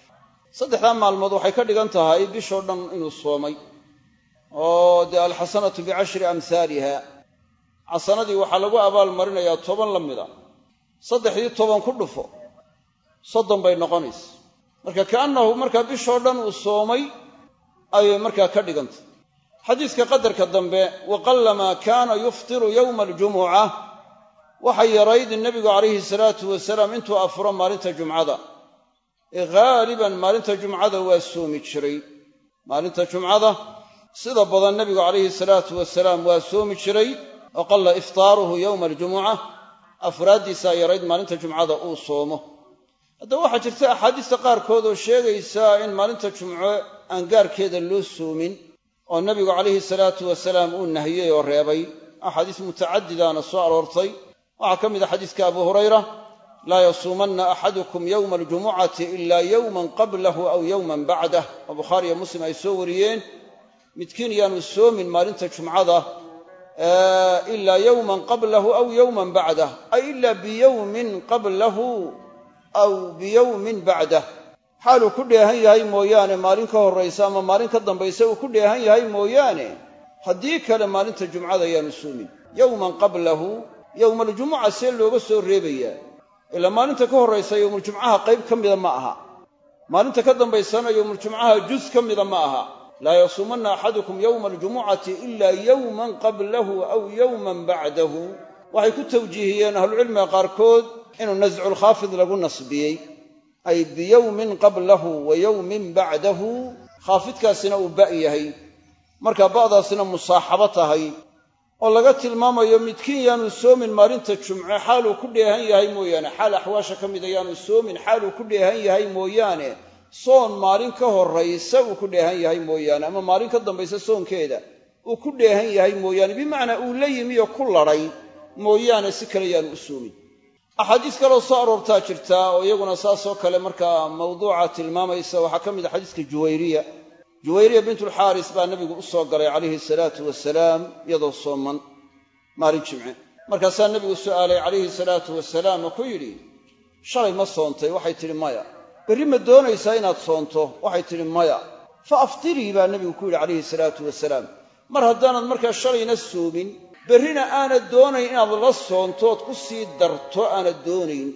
3 maalmood waxay ka dhigan tahay bishoo dhan inuu soomay oo dee alxasanatu bicashri amhaaliha, xasanadii waxaa lagu abaalmarinayaa 10 la mida. 3 ku dhufo 30 bay noqonaysa. marka kaannahu markaa bishoo dhan uu soomay ayay markaa ka dhigantay. xadiiska qadarka dambe waqallamaa kaana yuftiru yowma aljumuca waxay yarayd nebigu calayhi salaatu wasalaam intuu afuro maalinta jumcada. haaliban maalinta jumcada waa soomi jiray. maalinta jumcada sida badan nebigu calayhi salaatu wasalaam waa soomi jiray. waqalla iftaaruhu yowma aljumuca, afraaddiisaa yarayd maalinta jumcada uu soomo. haddaba waxaa jirta axaadiista qaarkood oo sheegaysa in maalinta jumco aan gaarkeeda loo soomin oo nebigu calayhi salaatu wasalaam uu nahiyey oo reebay. axaadiis mutacadidaana soo aroortay. waxaa ka mid a xadiiska abu hurayra laa yasuumanna axadukum yowma aljumucati ilaa yowman qablahu aw yowman bacdah, oo bukhaari iyo muslim ay soo wariyeen. midkiin yaanu soomin maalinta jumcada ilaa yowman qablahu aw yowman bacdah, ay ilaa biyowmin qablahu aw biyowmin bacdah, xaaluu ku dheehan yahay mooyaane maalin ka horraysa ama maalin ka dambaysa uu ku dheehan yahay mooyaane, haddii kale maalinta jumcada yaanu soomin. yowman qablahu yowmaljumuca see looga soo reebayaa? ilaa maalinta ka horraysa yowmuljumcaha qayb ka mida ma aha, maalinta ka dambaysana yowmuljumcaha juz ka mida ma aha. laa yasuumanna axadukum yowma aljumucati ilaa yowman qablahu aw yowman bacdahu. waxay ku tawjiihiyeen ahlucilmiga qaarkood inuu nasculkhaafid lagu nasbiyey, ay biyowmin qablahu wa yowmin bacdahu, khaafidkaasina uu ba' yahay, markaa ba'daasina musaaxabo tahay, oo laga tilmaamayo midkiin yaanu soomin maalinta jumce xaaluu ku dheehan yahay mooyaane, xaal axwaasha ka mida yaanu soomin xaaluu ku dheehan yahay mooyaane, soon maalin ka horraysa uu ku dheehan yahay mooyaane, ama maalin ka dambaysa soonkeeda uu ku dheehan yahay mooyaane, bimacnaa uu la yimi oo ku ladhay mooyaane si kale yaanu u soomin. axaadiis kaloo soo aroortaa jirtaa oo iyaguna saasoo kale markaa mawduuca tilmaamaysa. waxaa ka mid a xadiiska juwayriya bintulxaaris baa nebigu u soo galay calayhi salaatu wasalaam iyadoo sooman maalin jimce. markaasaa nebigu su'aalay calayhi salaatu wasalaam oo ku yidhi shalay ma soontay? waxay tidhi maya. berri ma doonaysaa inaad soonto? waxay tidhi maya. fa aftirii baa nebigu ku yidhi calayhi salaatu wasalaam, mar haddaanad markaa shalayna soomin berrina aanad doonayn inaad la soontood ku sii darto aanad doonayn,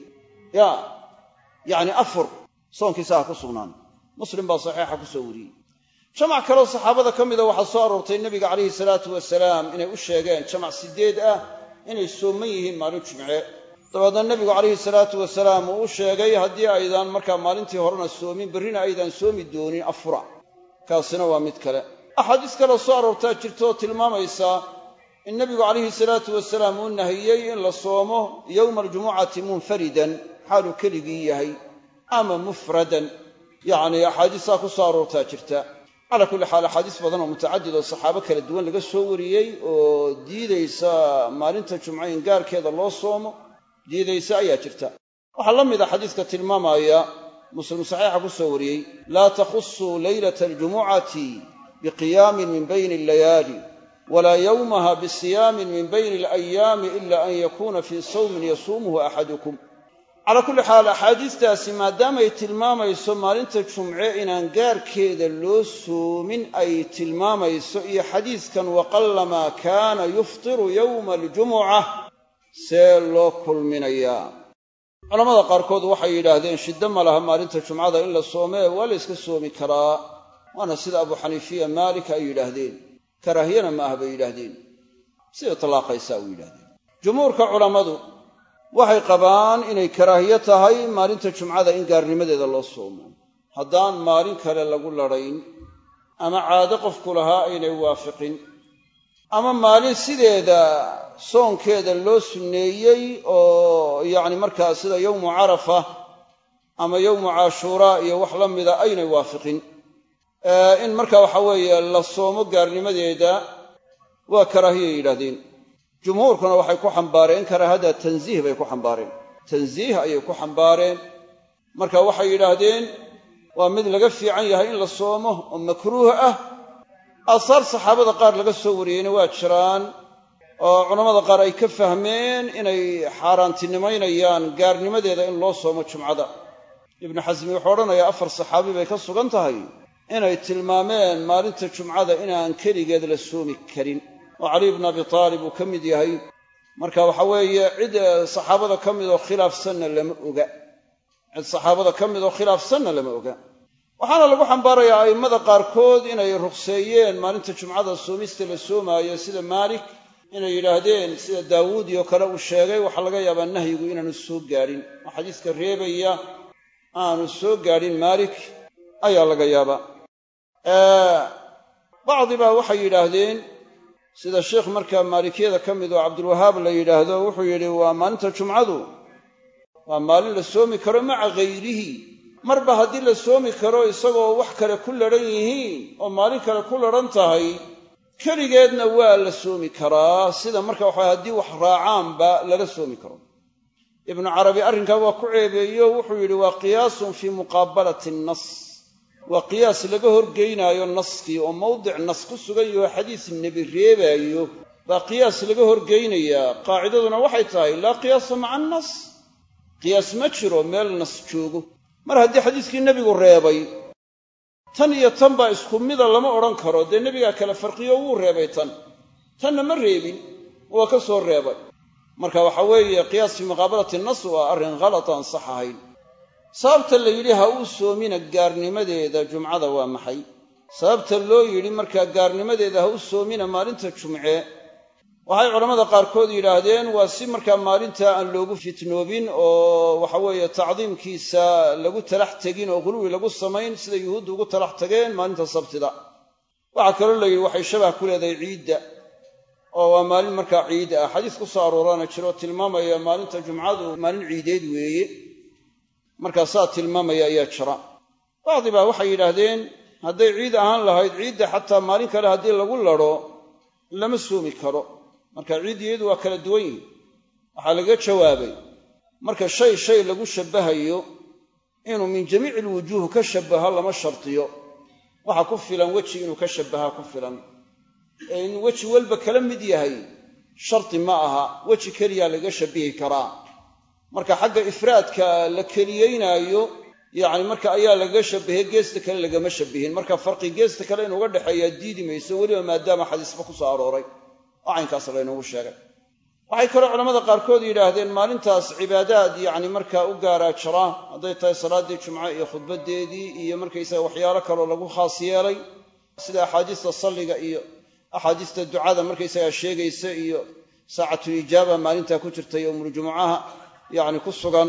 yacni afur soonkiisa ha ku sugnaan. muslim baa saxiixa ku soo wariyey. jamac kaloo saxaabada ka mida waxaa soo aroortay nebiga calayhi salaatu wasalaam inay u sheegeen jamac 8 inay sooman yihiin maalin jimce. dabeedna nebigu calayhi salaatu wasalaam uu u sheegay haddii aydan markaa maalintii horena soomin berrina aydan soomi doonin afura. kaasina waa mid kale. axaadiis kaloo soo aroortaa jirtaoo tilmaamaysa in nebigu calayhi salaatu wasalaam uu nahiyey in la soomo yowma aljumucati munfaridan, xaaluu keligii yahay, ama mufradan, yacni axaadiistaa ku soo aroortaa jirta. calaa kulli xaal axaadiis badan oo mutacadid oo saxaabo kala duwan laga soo wariyey oo diidaysa maalinta jumco in gaarkeeda loo soomo diidaysa ayaa jirta. waxaa la mid a xadiiska tilmaamaya muslim saxiixa ku soo wariyey laa takhusuu leylata aljumucati biqiyaamin min bayni allayaali walaa yowmaha bisiyaamin min bayni alayaami ila an yakuuna fii sawmin yasuumuhu axadukum. calaa kulli xaal axaadiistaasi maadaamay tilmaamayso maalinta jumce inaan gaarkeeda loo soomin ay tilmaamayso, iyo xadiiskan waqallamaa kaana yuftiru yowma aljumuca, see loo kulminayaa? culammada qaarkood waxay yidhaahdeen shiddo ma laha maalinta jumcada in la soomee waa la yska soomi karaa. waana sida abu xaniifiya maalik ay yidhaahdeen karaahiyana ma ah bay yidhaahdeen sida talaaqaysaa u yidhahdeen jumhuurka culammadu waxay qabaan inay karaahiyo tahay maalinta jumcada in gaarnimadeeda loo soomo haddaan maalin kale lagu ladhayn ama caado qofku lahaa aynay waafiqin ama maalin sideeda soonkeeda loo sunneeyey oo yacni markaa sida yowmu carafa ama yowmu caashuuraa iyo wax la mida aynay waafiqin in markaa waxa weeye la soomo gaarnimadeeda waa karaahiyay yidhaahdeen jumhuurkuna waxay ku xambaareen karaahada tansiih bay ku xambaareen tansiih ayay ku xambaareen marka waxay yidhaahdeen waa mid laga fiican yahay in la soomo oo makruuh ah aasaar saxaabada qaar laga soo wariyeyna waa jiraan oo culammada qaar ay ka fahmeen inay xaaraantinimaynayaan gaarnimadeeda in loo soomo jumcada ibnu xasmi wuxuu odhanayaa 4 saxaabi bay ka sugan tahay inay tilmaameen maalinta jumcada inaan keligeed la soomi karin oo cali ibn abi taalib uu ka mid yahay marka waxa weeye cid saxaabada ka mid oo khilaafsanna lama oga waxaana lagu xambaarayaa a'immada qaarkood inay ruqseeyeen maalinta jumcada soomista la soomaayo sida maalik inay yidhaahdeen sida daawuud iyo kale uu sheegay waxaa laga yaabaa nahyigu inaanu soo gaadhin oo xadiiska reebaya aanu soo gaadhin maalik ayaa laga yaabaa bacdibaa waxay yidhaahdeen sida sheekh markaa maalikiyada ka mid oo cabdulwahaab la yidhaahdo wuxuu yidhi waa maalinta jumcadu waa maalin la soomi karo maca hayrihi marba haddii la soomi karo isagoo wax kale ku ladhan yihiin oo maalin kale ku ladhan tahay keligeedna waa la soomi karaa sida marka waxa haddii wax raacaanba lala soomi karo ibnu carabi arrinkaa waa ku ceebeeyo wuxuu yidhi waa qiyaasun fii muqaabalati annas waa qiyaas laga horgeynaayo naskii oo mawdic nas ku sugan yaho xadiis nebi reebaayo baa qiyaas laga horgeynayaa qaacidaduna waxay tahay laa qiyaasa maca annas qiyaas ma jiro meel nas joogo mar haddii xadiiskii nebigu reebay tan iyo tan baa isku mida lama odhan karo dee nebigaa kale farqiyo wuu reebay tanna ma reebin waa ka soo reebay marka waxa weeye qiyaas fii muqaabalati nas waa arrin khalata aan sax ahayn sababta la yidhi ha uu soomina gaarnimadeeda jumcada waa maxay sababta loo yidhi markaa gaarnimadeeda ha u soomina maalinta jumce waxay culammada qaarkood yidhaahdeen waa si markaa maalintaa aan loogu fitnoobin oo waxa weeye tacdiimkiisa lagu talax tegin oo quluwi lagu samayn sida yuhuuddu ugu talax tageen maalinta sabtida waxaa kaloo la yidhi waxay shabah ku leedahay ciidda oo waa maalin markaa ciid ah xadiis ku soo aroorana jiroo tilmaamaya maalinta jumcadu maalin ciideed weeye markaasaa tilmaamaya ayaa jira bacdi baa waxay yidhaahdeen hadday ciid ahaan lahayd ciidda xataa maalin kale haddii lagu ladho lama soomi karo marka ciiddiyadu waa kala duwan yihin waxaa laga jawaabay marka shay lagu shabbahayo inuu min jamiici alwujuuh ka shabbaho lama shartiyo waxa ku filan weji inuu ka shabbaha ku filan in weji walba kala mid yahay sharti ma aha weji keliya laga shabbihi karaa marka xagga ifraadka la keliyeynaayo yacni marka ayaa laga shabbahey geesta kale lagama shabbihin marka farqi geesta kale inuuga dhexeeyaa diidi mayso weliba maadaama xadiisba ku soo arooray oo caynkaas laynoogu sheegay waxay kaloo culammada qaarkood yidhaahdeen maalintaas cibaadaad yacni markaa u gaaraa jira hadday tahay salaaddii jumco iyo khudbaddeedii iyo markaysaga waxyaalo kaloo lagu khaas yeelay sida axaadiista salliga iyo axaadiista ducada markaysagaa sheegaysa iyo saacatul ijaaba maalintaa ku jirta yowmuljumucaha yacni ku sugan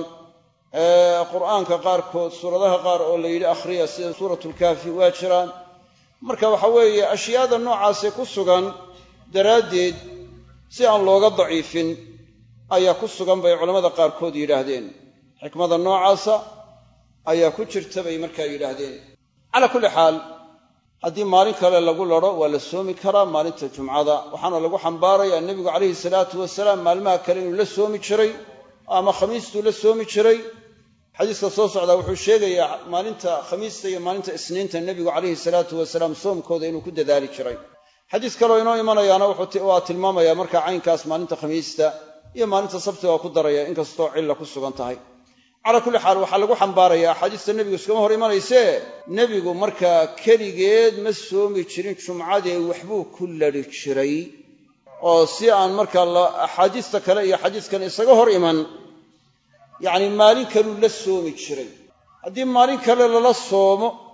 qur'aanka qaarkood suuradaha qaar oo la yidhi akhriya sida suuratulkaafi waa jiraan marka waxa weeye ashyaada noocaasee ku sugan daraaddeed si aan looga daciifin ayaa ku sugan bay culammada qaarkood yidhaahdeen xikmada noocaasa ayaa ku jirta bay markaa yidhaahdeen calaa kulli xaal haddii maalin kale lagu ladho waa la soomi karaa maalinta jumcada waxaana lagu xambaarayaa nebigu calayhi salaatu wasalaam maalmaha kale inuu la soomi jiray ama khamiistuu la soomi jiray xadiiska soo socdaa wuxuu sheegayaa maalinta khamiista iyo maalinta isniinta nebigu calayhi salaatu wasalaam soomkooda inuu ku dadaali jiray xadiis kaloo inoo imanayaana waa tilmaamayaa markaa caynkaas maalinta khamiista iyo maalinta sabtiga waa ku daraya inkastoo cilla ku sugan tahay calaa kulli xaal waxaa lagu xambaarayaa axaadiista nebigu iskama hor imanaysee nebigu markaa keligeed ma soomi jirin jumcadee waxbuu ku ladhi jiray oo si aan markaa axaadiista kale iyo xadiiskan isaga hor iman yacni maalin kaluu la soomi jiray haddii maalin kale lala soomo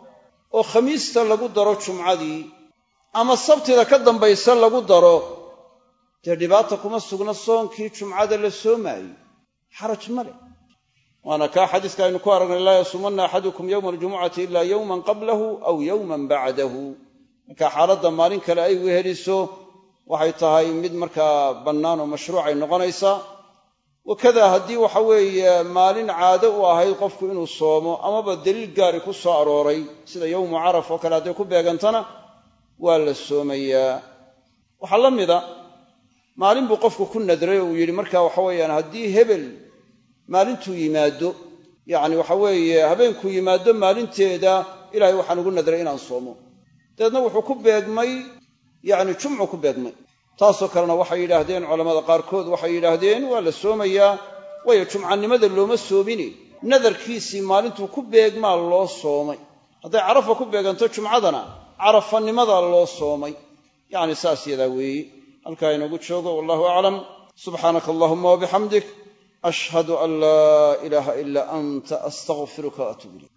oo khamiista lagu daro jumcadii ama sabtida ka dambaysa lagu daro dee dhibaata kuma sugna soonkii jumcada la soomaayo xaraj ma leh waana kaa xadiiska aynu ku aragnay laa yasuumanna axadukum yowma aljumucati ilaa yowman qablahu aw yowman bacdahu markaa xaaladda maalin kale ay weheliso waxay tahay mid markaa bannaan oo mashruucay noqonaysaa wakadaa haddii waxa weeye maalin caado u ahayd qofku inuu soomo amaba daliil gaari ku soo arooray sida yowmu caraf oo kale hadday ku beegantana waa la soomayaa waxaa la mida maalin buu qofku ku nadray oo uu yidhi markaa waxa weeyaan haddii hebel maalintuu yimaado yacni waxa weeye habeenkuu yimaado maalinteeda ilaahay waxaan ugu nadray inaan soomo dabeedna wuxuu ku beegmay yacni jumcu ku beegmay taasoo kalena waxay yidhaahdeen culammada qaarkood waxay yidhaahdeen waa la soomayaa waayo jumcanimada looma soomini nadarkiisii maalintuu ku beegmaa loo soomay hadday carafa ku beeganto jumcadana carafanimada loo soomay yacni saas yadaa weeye halkaa inoogu joogo wallahu aclam subxaanaka allahuma wabixamdik ashhadu an laa ilaaha ilaa anta astaqfiruka waatuub ilayk